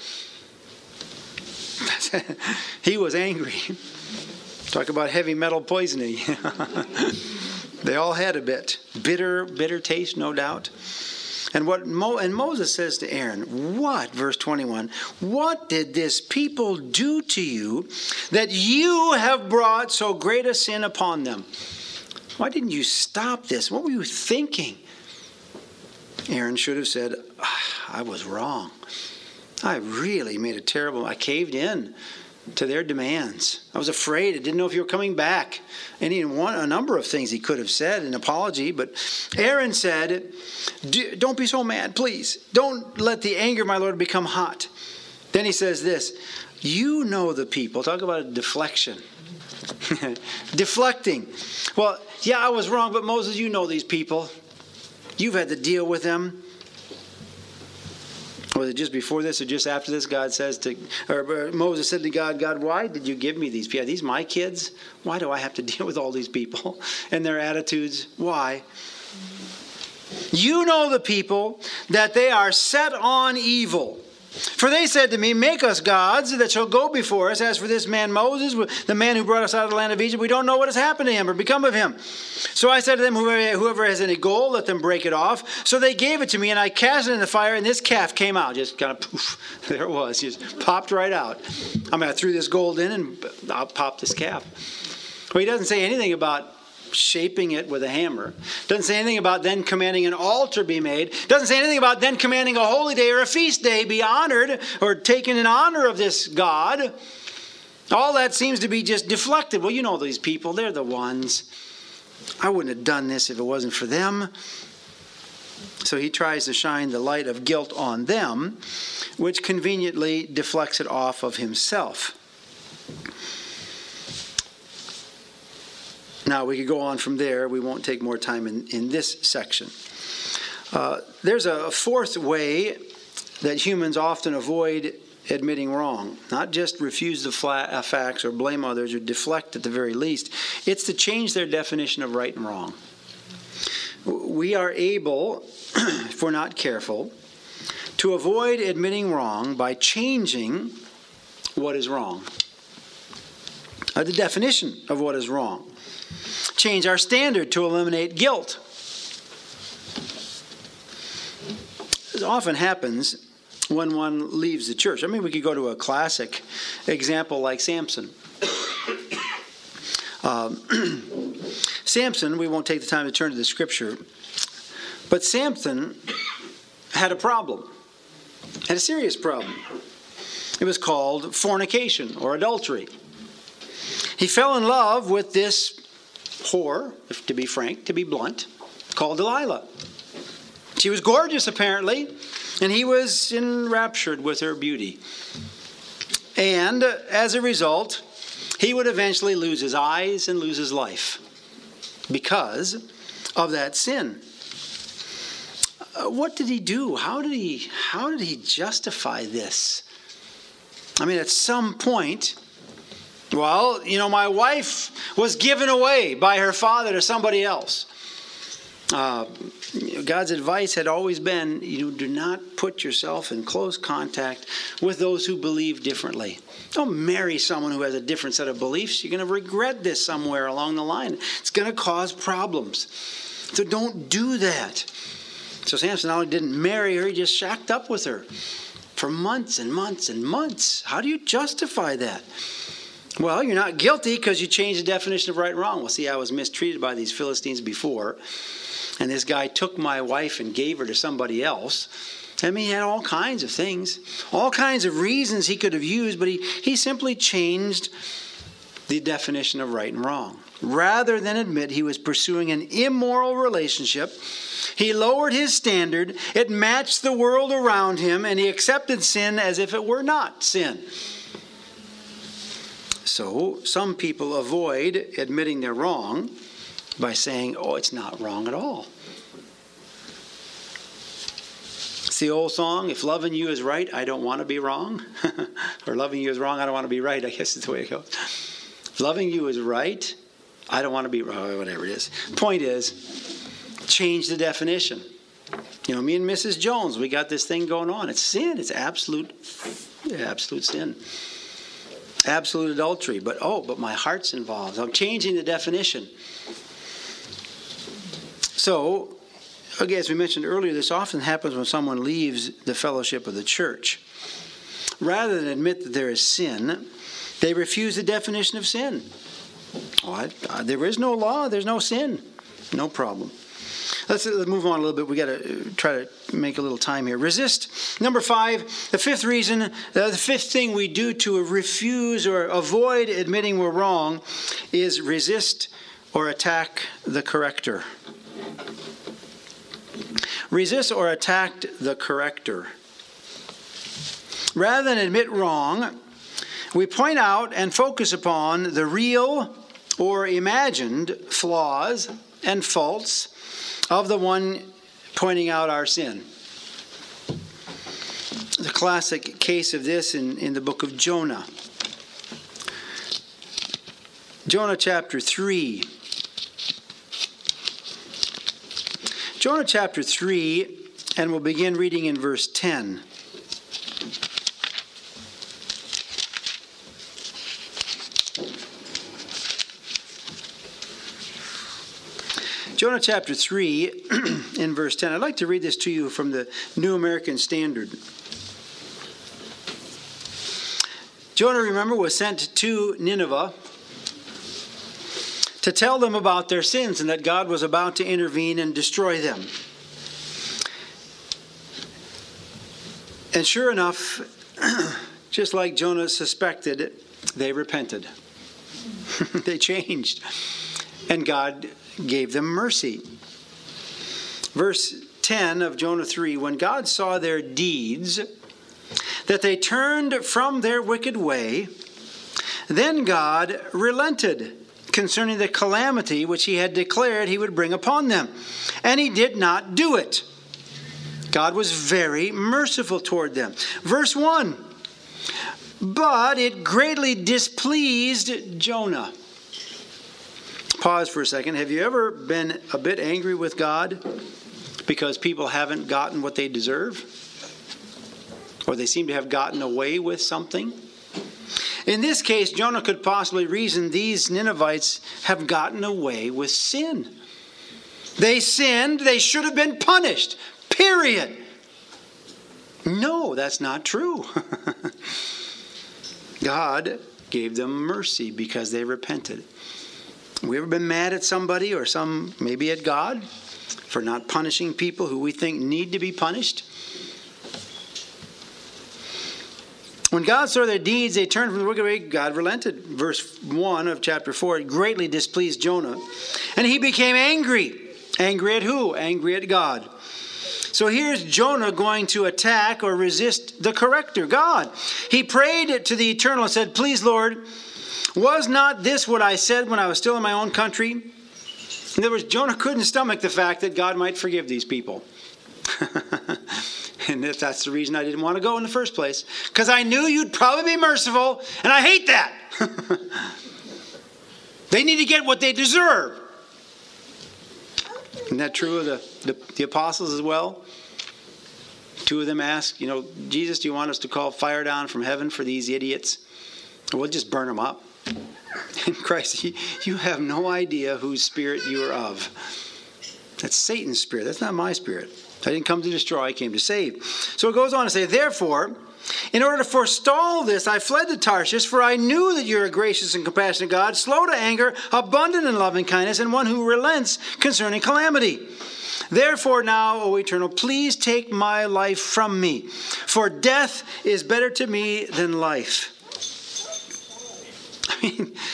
He was angry. Talk about heavy metal poisoning. They all had a bit. Bitter taste, no doubt. And Moses says to Aaron, what, verse 21, what did this people do to you that you have brought so great a sin upon them? Why didn't you stop this? What were you thinking? Aaron should have said, I was wrong. I really made I caved in to their demands. I was afraid. I didn't know if you were coming back. And a number of things he could have said, an apology. But Aaron said, don't be so mad, please. Don't let the anger of my Lord become hot. Then he says this, you know the people. Talk about a deflection. Deflecting. Well, yeah, I was wrong, but Moses, you know these people. You've had to deal with them. Was it just before this or just after this? Moses said to God, God, why did you give me these people? Are these my kids? Why do I have to deal with all these people and their attitudes? Why? You know the people, that they are set on evil. For they said to me, make us gods that shall go before us. As for this man Moses, the man who brought us out of the land of Egypt, we don't know what has happened to him or become of him. So I said to them, whoever has any gold, let them break it off. So they gave it to me, and I cast it in the fire, and this calf came out. Just kind of poof, there it was. Just popped right out. I threw this gold in, and I'll pop this calf. Well, he doesn't say anything about shaping it with a hammer. Doesn't say anything about then commanding an altar be made. Doesn't say anything about then commanding a holy day or a feast day be honored or taken in honor of this God. All that seems to be just deflected. Well, you know these people. They're the ones. I wouldn't have done this if it wasn't for them. So he tries to shine the light of guilt on them, which conveniently deflects it off of himself. Now, we could go on from there. We won't take more time in this section. There's a fourth way that humans often avoid admitting wrong. Not just refuse the facts or blame others or deflect at the very least. It's to change their definition of right and wrong. We are able, if we're not careful, to avoid admitting wrong by changing what is wrong. The definition of what is wrong. Change our standard to eliminate guilt. This often happens when one leaves the church. We could go to a classic example like Samson. Samson, we won't take the time to turn to the scripture, but Samson had a problem, had a serious problem. It was called fornication or adultery. He fell in love with this whore, if to be frank, to be blunt, called Delilah. She was gorgeous, apparently, and he was enraptured with her beauty. And as a result, he would eventually lose his eyes and lose his life because of that sin. What did he do? How did he justify this? At some point, well, my wife was given away by her father to somebody else. God's advice had always been, do not put yourself in close contact with those who believe differently. Don't marry someone who has a different set of beliefs. You're going to regret this somewhere along the line. It's going to cause problems. So don't do that. So Samson not only didn't marry her, he just shacked up with her for months and months and months. How do you justify that? Well, you're not guilty because you changed the definition of right and wrong. Well, see, I was mistreated by these Philistines before, and this guy took my wife and gave her to somebody else. He had all kinds of things, all kinds of reasons he could have used, but he simply changed the definition of right and wrong. Rather than admit he was pursuing an immoral relationship, he lowered his standard, it matched the world around him, and he accepted sin as if it were not sin. So, some people avoid admitting they're wrong by saying, oh, it's not wrong at all. It's the old song, if loving you is right, I don't want to be wrong. Or loving you is wrong, I don't want to be right, I guess is the way it goes. If loving you is right, I don't want to be wrong, whatever it is. Point is, change the definition. You know, me and Mrs. Jones, we got this thing going on. It's sin. It's absolute sin. Absolute adultery. But my heart's involved. I'm changing the definition. So, again, as we mentioned earlier, this often happens when someone leaves the fellowship of the church. Rather than admit that there is sin, they refuse the definition of sin. There is no law, there's no sin. No problem. Let's move on a little bit. We got to try to make a little time here. Resist. Number 5, the fifth reason, the fifth thing we do to refuse or avoid admitting we're wrong is resist or attack the corrector. Resist or attack the corrector. Rather than admit wrong, we point out and focus upon the real or imagined flaws and faults of the one pointing out our sin. The classic case of this in the book of Jonah. Jonah chapter 3. Jonah chapter 3, and we'll begin reading in verse 10. Jonah chapter 3, in verse 10. I'd like to read this to you from the New American Standard. Jonah, remember, was sent to Nineveh to tell them about their sins and that God was about to intervene and destroy them. And sure enough, just like Jonah suspected, they repented. They changed. And God gave them mercy. Verse 10 of Jonah 3, when God saw their deeds, that they turned from their wicked way, then God relented concerning the calamity which he had declared he would bring upon them. And he did not do it. God was very merciful toward them. Verse 1, but it greatly displeased Jonah. Pause for a second. Have you ever been a bit angry with God because people haven't gotten what they deserve? Or they seem to have gotten away with something? In this case, Jonah could possibly reason these Ninevites have gotten away with sin. They sinned. They should have been punished. Period. No, that's not true. God gave them mercy because they repented. We ever been mad at somebody or maybe at God for not punishing people who we think need to be punished? When God saw their deeds, they turned from the wicked way. God relented. Verse 1 of chapter 4, it greatly displeased Jonah. And he became angry. Angry at who? Angry at God. So here's Jonah going to attack or resist the corrector, God. He prayed to the Eternal and said, please, Lord, was not this what I said when I was still in my own country? In other words, Jonah couldn't stomach the fact that God might forgive these people. And if that's the reason I didn't want to go in the first place, because I knew you'd probably be merciful, and I hate that. They need to get what they deserve. Isn't that true of the apostles as well? Two of them asked, Jesus, do you want us to call fire down from heaven for these idiots? We'll just burn them up. And Christ, you have no idea whose spirit you are of. That's Satan's spirit. That's not my spirit. I didn't come to destroy, I came to save. So it goes on to say, therefore, in order to forestall this, I fled to Tarshish, for I knew that you're a gracious and compassionate God, slow to anger, abundant in loving kindness, and one who relents concerning calamity. Therefore now, O Eternal, please take my life from me, for death is better to me than life. I mean,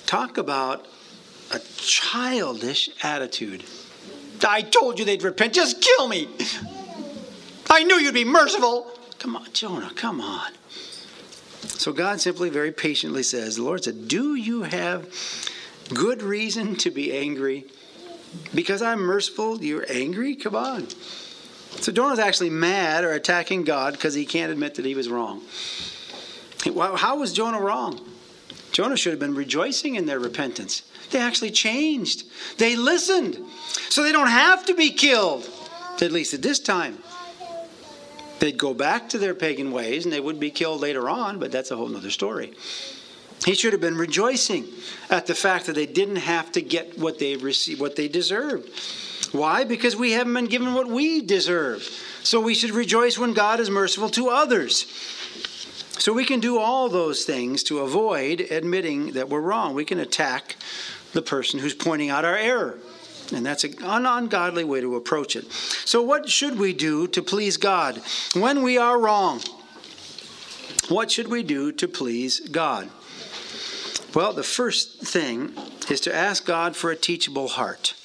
Talk about a childish attitude. I told you they'd repent. Just kill me. I knew you'd be merciful. Come on, Jonah, come on. So God simply very patiently says, the Lord said, do you have good reason to be angry? Because I'm merciful, you're angry? Come on. So Jonah's actually mad or attacking God because he can't admit that he was wrong. How was Jonah wrong? Jonah should have been rejoicing in their repentance. They actually changed. They listened. So they don't have to be killed, at least at this time. They'd go back to their pagan ways and they would be killed later on, but that's a whole other story. He should have been rejoicing at the fact that they didn't have to get what they received, what they deserved. Why? Because we haven't been given what we deserve. So we should rejoice when God is merciful to others. So we can do all those things to avoid admitting that we're wrong. We can attack the person who's pointing out our error. And that's an ungodly way to approach it. So what should we do to please God when we are wrong? What should we do to please God? Well, the first thing is to ask God for a teachable heart.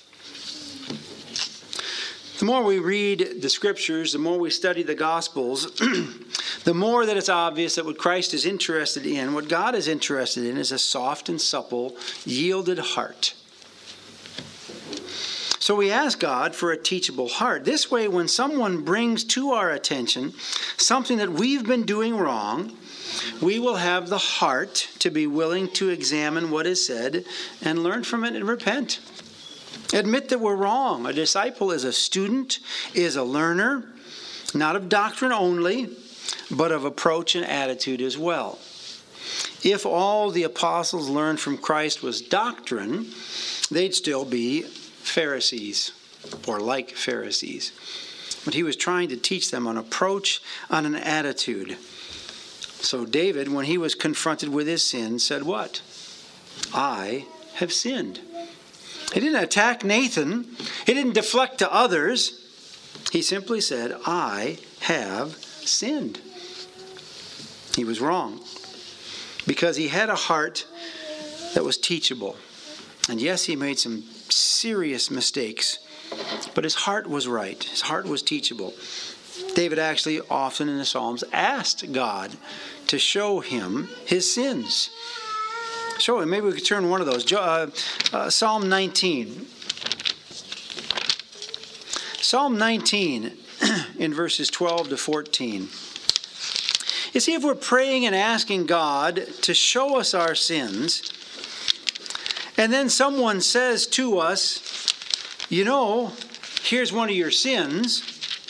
The more we read the Scriptures, the more we study the Gospels, the more that it's obvious that what Christ is interested in, what God is interested in, is a soft and supple, yielded heart. So we ask God for a teachable heart. This way, when someone brings to our attention something that we've been doing wrong, we will have the heart to be willing to examine what is said and learn from it and repent. Admit that we're wrong. A disciple is a student, is a learner, not of doctrine only, but of approach and attitude as well. If all the apostles learned from Christ was doctrine, they'd still be Pharisees, or like Pharisees. But he was trying to teach them an approach, on an attitude. So David, when he was confronted with his sin, said what? I have sinned. He didn't attack Nathan. He didn't deflect to others. He simply said, I have sinned. He was wrong because he had a heart that was teachable. And yes, he made some serious mistakes, but his heart was right. His heart was teachable. David actually often in the Psalms asked God to show him his sins. Show him. Maybe we could turn one of those. Psalm 19. Psalm 19 in verses 12 to 14. You see, if we're praying and asking God to show us our sins, and then someone says to us, you know, here's one of your sins,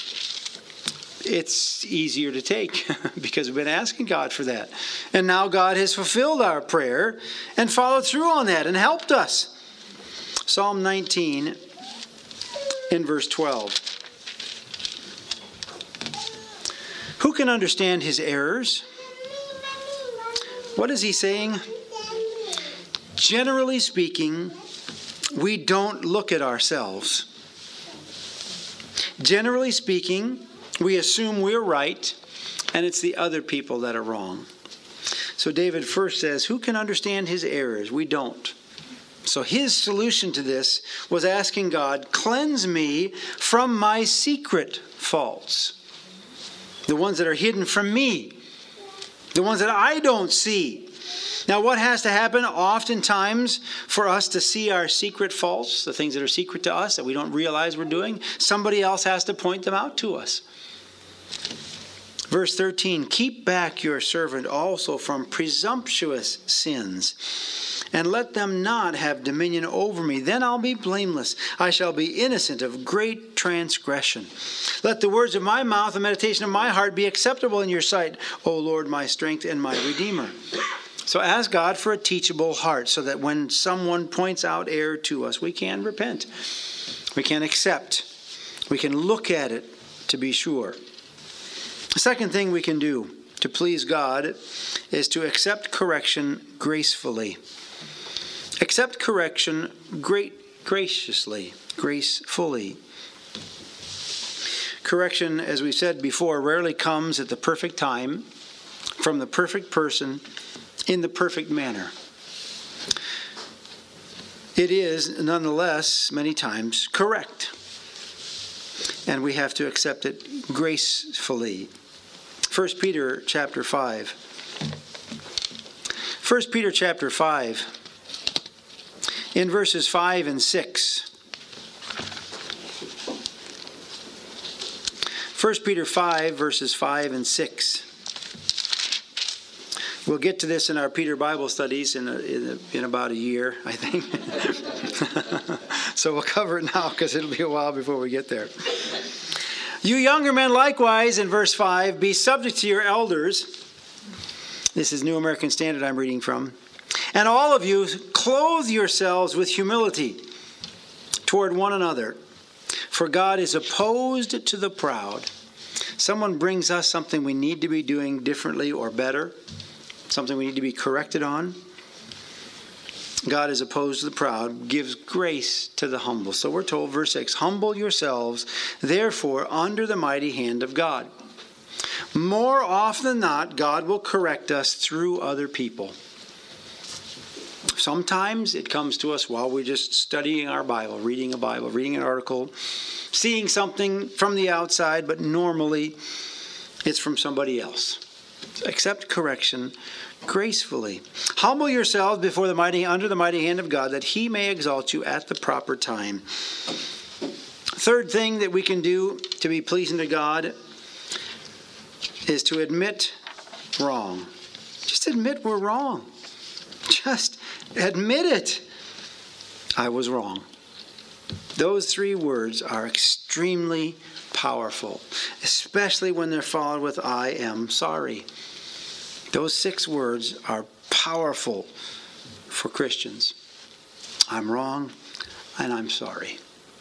it's easier to take because we've been asking God for that. And now God has fulfilled our prayer and followed through on that and helped us. Psalm 19 in verse 12. Who can understand his errors? What is he saying? Generally speaking, we don't look at ourselves. Generally speaking, we assume we're right, and it's the other people that are wrong. So David first says, who can understand his errors? We don't. So his solution to this was asking God, cleanse me from my secret faults. The ones that are hidden from me. The ones that I don't see. Now, what has to happen oftentimes for us to see our secret faults, the things that are secret to us that we don't realize we're doing? Somebody else has to point them out to us. Verse 13, keep back your servant also from presumptuous sins, and let them not have dominion over me. Then I'll be blameless. I shall be innocent of great transgression. Let the words of my mouth and meditation of my heart be acceptable in your sight, O Lord, my strength and my Redeemer. So ask God for a teachable heart so that when someone points out error to us, we can repent. We can accept. We can look at it to be sure. The second thing we can do to please God is to accept correction gracefully. Accept correction graciously, gracefully. Correction, as we said before, rarely comes at the perfect time, from the perfect person, in the perfect manner. it is nonetheless many times correct. And we have to accept it gracefully. 1 Peter chapter 5. 1 Peter chapter 5, in verses 5 and 6. 1 Peter 5, verses 5 and 6. We'll get to this in our Peter Bible studies in about a year, I think. So we'll cover it now because it'll be a while before we get there. You younger men likewise, in verse 5, be subject to your elders. This is New American Standard I'm reading from. And all of you, clothe yourselves with humility toward one another. For God is opposed to the proud. Someone brings us something we need to be doing differently or better, something we need to be corrected on. God is opposed to the proud, gives grace to the humble. So we're told, verse 6, humble yourselves, therefore, under the mighty hand of God. More often than not, God will correct us through other people. Sometimes it comes to us while we're just studying our Bible, reading an article, seeing something from the outside, but normally it's from somebody else. Accept correction gracefully. Humble yourselves before under the mighty hand of God, that he may exalt you at the proper time. Third thing that we can do to be pleasing to God is to admit wrong. Just admit we're wrong. Just admit it. I was wrong. Those three words are extremely powerful, especially when they're followed with I am sorry. Those 6 words are powerful for Christians. I'm wrong and I'm sorry.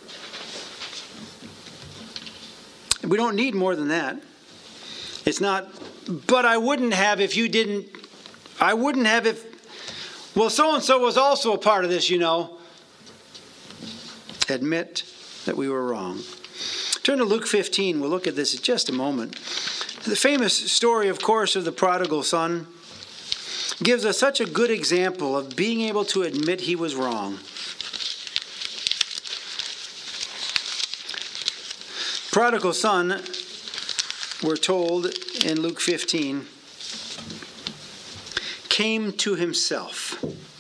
We don't need more than that. It's not, but I wouldn't have if you didn't. I wouldn't have if, well, so-and-so was also a part of this, you know. Admit that we were wrong. Turn to Luke 15. We'll look at this in just a moment. The famous story, of course, of the prodigal son gives us such a good example of being able to admit he was wrong. Prodigal son, we're told in Luke 15, came to himself.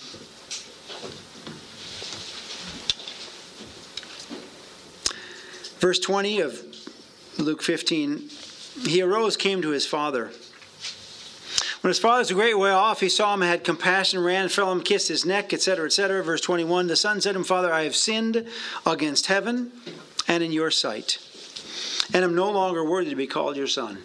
Verse 20 of Luke 15, he arose, came to his father. When his father was a great way off, he saw him, had compassion, ran, fell him, kissed his neck, etc., etc. Verse 21, the son said to him, Father, I have sinned against heaven and in your sight, and am no longer worthy to be called your son.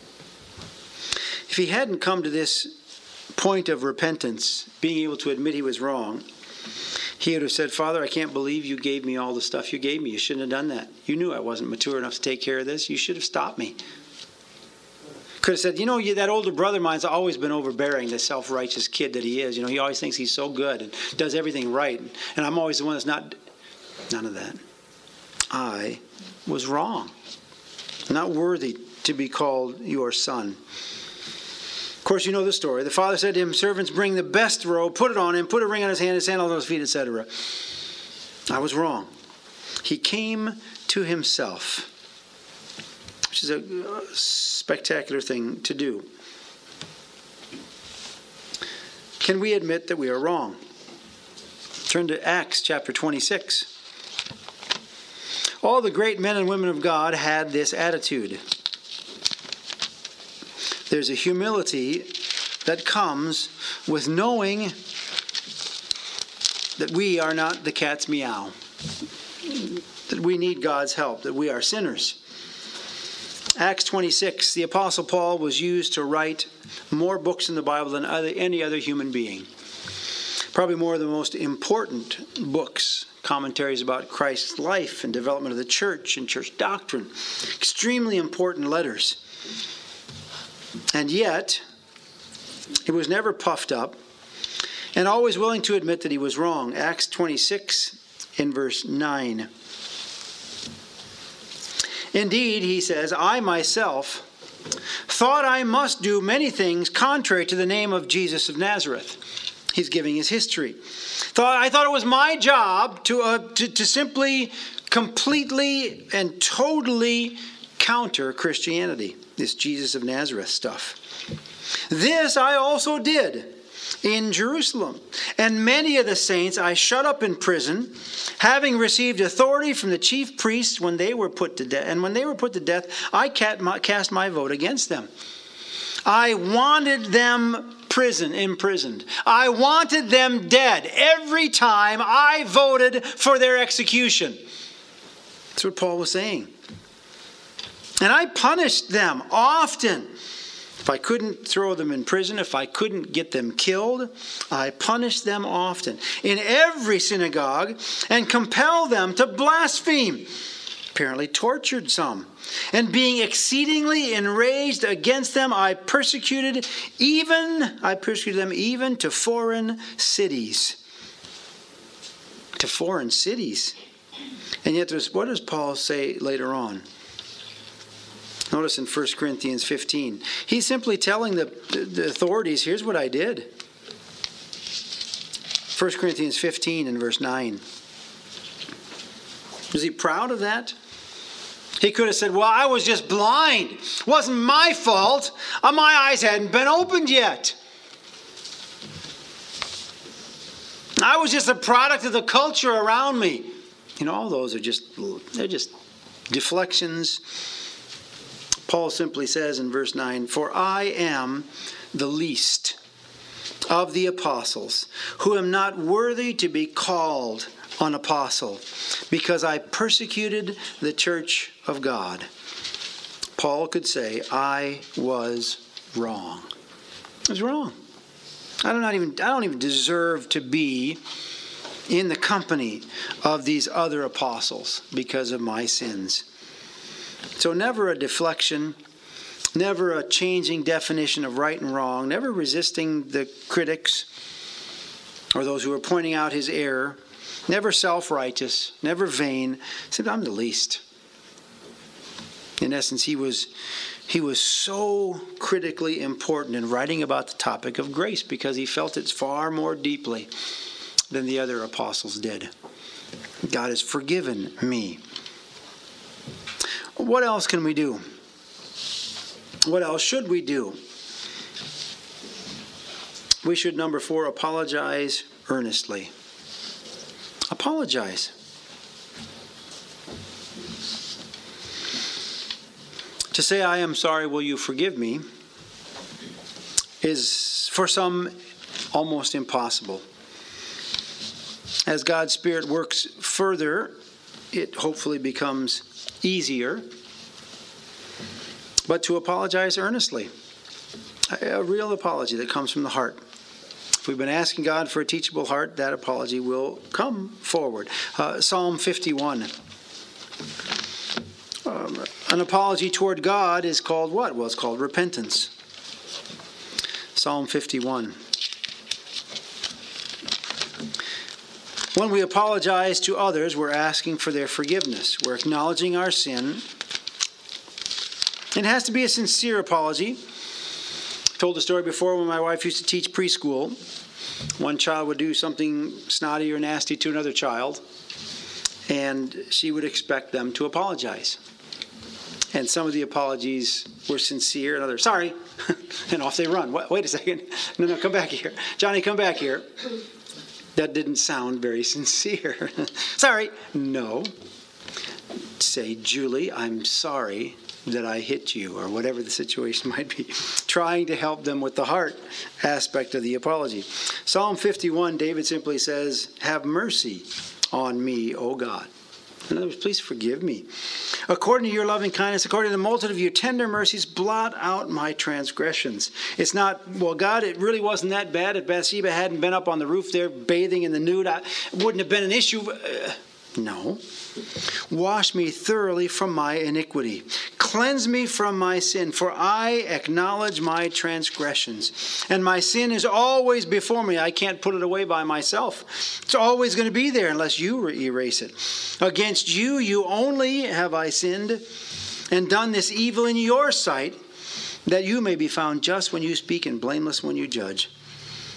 If he hadn't come to this point of repentance, being able to admit he was wrong, he would have said, Father, I can't believe you gave me all the stuff you gave me. You shouldn't have done that. You knew I wasn't mature enough to take care of this. You should have stopped me. Could have said, that older brother of mine's always been overbearing, the self-righteous kid that he is. He always thinks he's so good and does everything right. And I'm always the one that's not. None of that. I was wrong. Not worthy to be called your son. Of course, you know the story. The father said to him, servants, bring the best robe, put it on him, put a ring on his hand, a sandal on his feet, etc. I was wrong. He came to himself, which is a spectacular thing to do. Can we admit that we are wrong? Turn to Acts chapter 26. All the great men and women of God had this attitude. There's a humility that comes with knowing that we are not the cat's meow, that we need God's help, that we are sinners. Acts 26, the Apostle Paul was used to write more books in the Bible than any other human being. Probably more of the most important books, commentaries about Christ's life and development of the church and church doctrine. Extremely important letters. And yet, he was never puffed up and always willing to admit that he was wrong. Acts 26 in verse 9. Indeed, he says, I myself thought I must do many things contrary to the name of Jesus of Nazareth. He's giving his history. I thought it was my job to simply, completely, and totally counter Christianity, this Jesus of Nazareth stuff. This I also did in Jerusalem. And many of the saints I shut up in prison, having received authority from the chief priests when they were put to death. And when they were put to death, I cast my vote against them. I wanted them imprisoned. I wanted them dead every time I voted for their execution. That's what Paul was saying. And I punished them often. If I couldn't throw them in prison, if I couldn't get them killed, I punished them often in every synagogue and compelled them to blaspheme. Apparently tortured some. And being exceedingly enraged against them, I persecuted them even to foreign cities. To foreign cities. And yet what does Paul say later on? Notice in 1 Corinthians 15. He's simply telling the authorities, here's what I did. 1 Corinthians 15 and verse 9. Was he proud of that? He could have said, well, I was just blind. It wasn't my fault. My eyes hadn't been opened yet. I was just a product of the culture around me. All those are just deflections. Paul simply says in verse 9, for I am the least of the apostles, who am not worthy to be called an apostle, because I persecuted the church of God. Paul could say, I was wrong. I was wrong. I don't even deserve to be in the company of these other apostles because of my sins. So never a deflection, never a changing definition of right and wrong, never resisting the critics or those who are pointing out his error, never self-righteous, never vain. Said, I'm the least. In essence, he was so critically important in writing about the topic of grace because he felt it far more deeply than the other apostles did. God has forgiven me. What else can we do? What else should we do? We should, number 4, apologize earnestly. Apologize. To say, I am sorry, will you forgive me, is for some almost impossible. As God's Spirit works further, it hopefully becomes easier. But to apologize earnestly, a real apology that comes from the heart. If we've been asking God for a teachable heart, that apology will come forward. Psalm 51. An apology toward God is called what? Well, it's called repentance. Psalm 51. When we apologize to others, we're asking for their forgiveness. We're acknowledging our sin. It has to be a sincere apology. I told the story before when my wife used to teach preschool. One child would do something snotty or nasty to another child, and she would expect them to apologize. And some of the apologies were sincere, and others, sorry, and off they run. Wait a second. No, come back here. Johnny, come back here. That didn't sound very sincere. Sorry. No. Say, Julie, I'm sorry that I hit you, or whatever the situation might be. Trying to help them with the heart aspect of the apology. Psalm 51, David simply says, have mercy on me, O God. In other words, please forgive me. According to your loving kindness, according to the multitude of your tender mercies, blot out my transgressions. It's not, well, God, it really wasn't that bad. If Bathsheba hadn't been up on the roof there bathing in the nude, it wouldn't have been an issue. No. Wash me thoroughly from my iniquity. Cleanse me from my sin, for I acknowledge my transgressions. And my sin is always before me. I can't put it away by myself. It's always going to be there unless you erase it. Against you only have I sinned and done this evil in your sight, that you may be found just when you speak and blameless when you judge.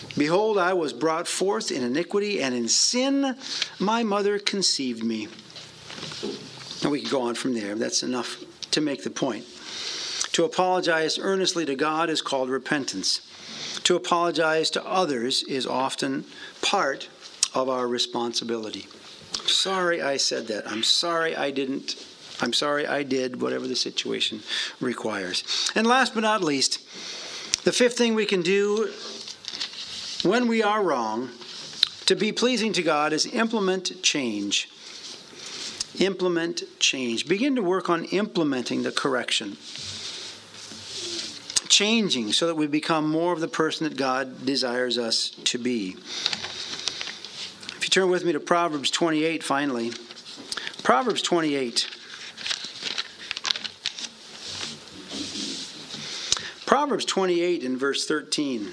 Behold, I was brought forth in iniquity, and in sin my mother conceived me. And we could go on from there. That's enough to make the point. To apologize earnestly to God is called repentance. To apologize to others is often part of our responsibility. I'm sorry I said that. I'm sorry I didn't. I'm sorry I did, whatever the situation requires. And last but not least, the fifth thing we can do when we are wrong to be pleasing to God is implement change. Implement change. Begin to work on implementing the correction. Changing so that we become more of the person that God desires us to be. If you turn with me to Proverbs 28 finally. Proverbs 28. Proverbs 28 in verse 13.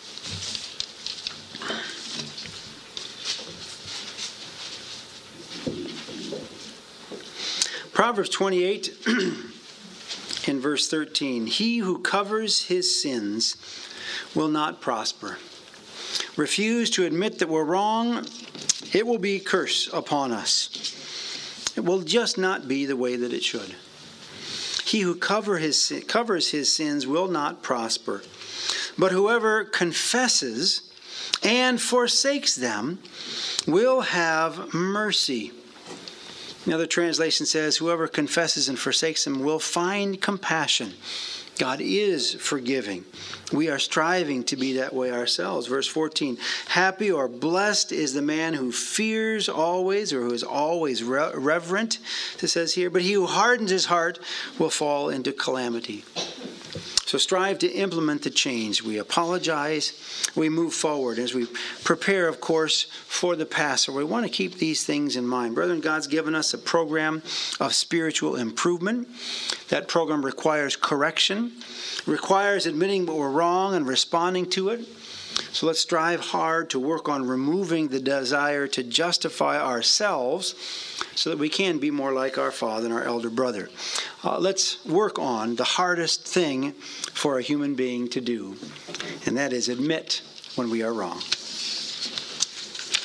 Proverbs 28 in verse 13. He who covers his sins will not prosper. Refuse to admit that we're wrong, it will be curse upon us. It will just not be the way that it should. He who covers his sins will not prosper. But whoever confesses and forsakes them will have mercy. Another translation says, whoever confesses and forsakes them will find compassion. God is forgiving. We are striving to be that way ourselves. Verse 14, happy or blessed is the man who fears always, or who is always reverent, it says here. But he who hardens his heart will fall into calamity. So strive to implement the change. We apologize. We move forward as we prepare, of course, for the Passover. We want to keep these things in mind. Brethren, God's given us a program of spiritual improvement. That program requires correction, requires admitting what we're wrong and responding to it. So let's strive hard to work on removing the desire to justify ourselves so that we can be more like our father and our elder brother. Let's work on the hardest thing for a human being to do, and that is admit when we are wrong.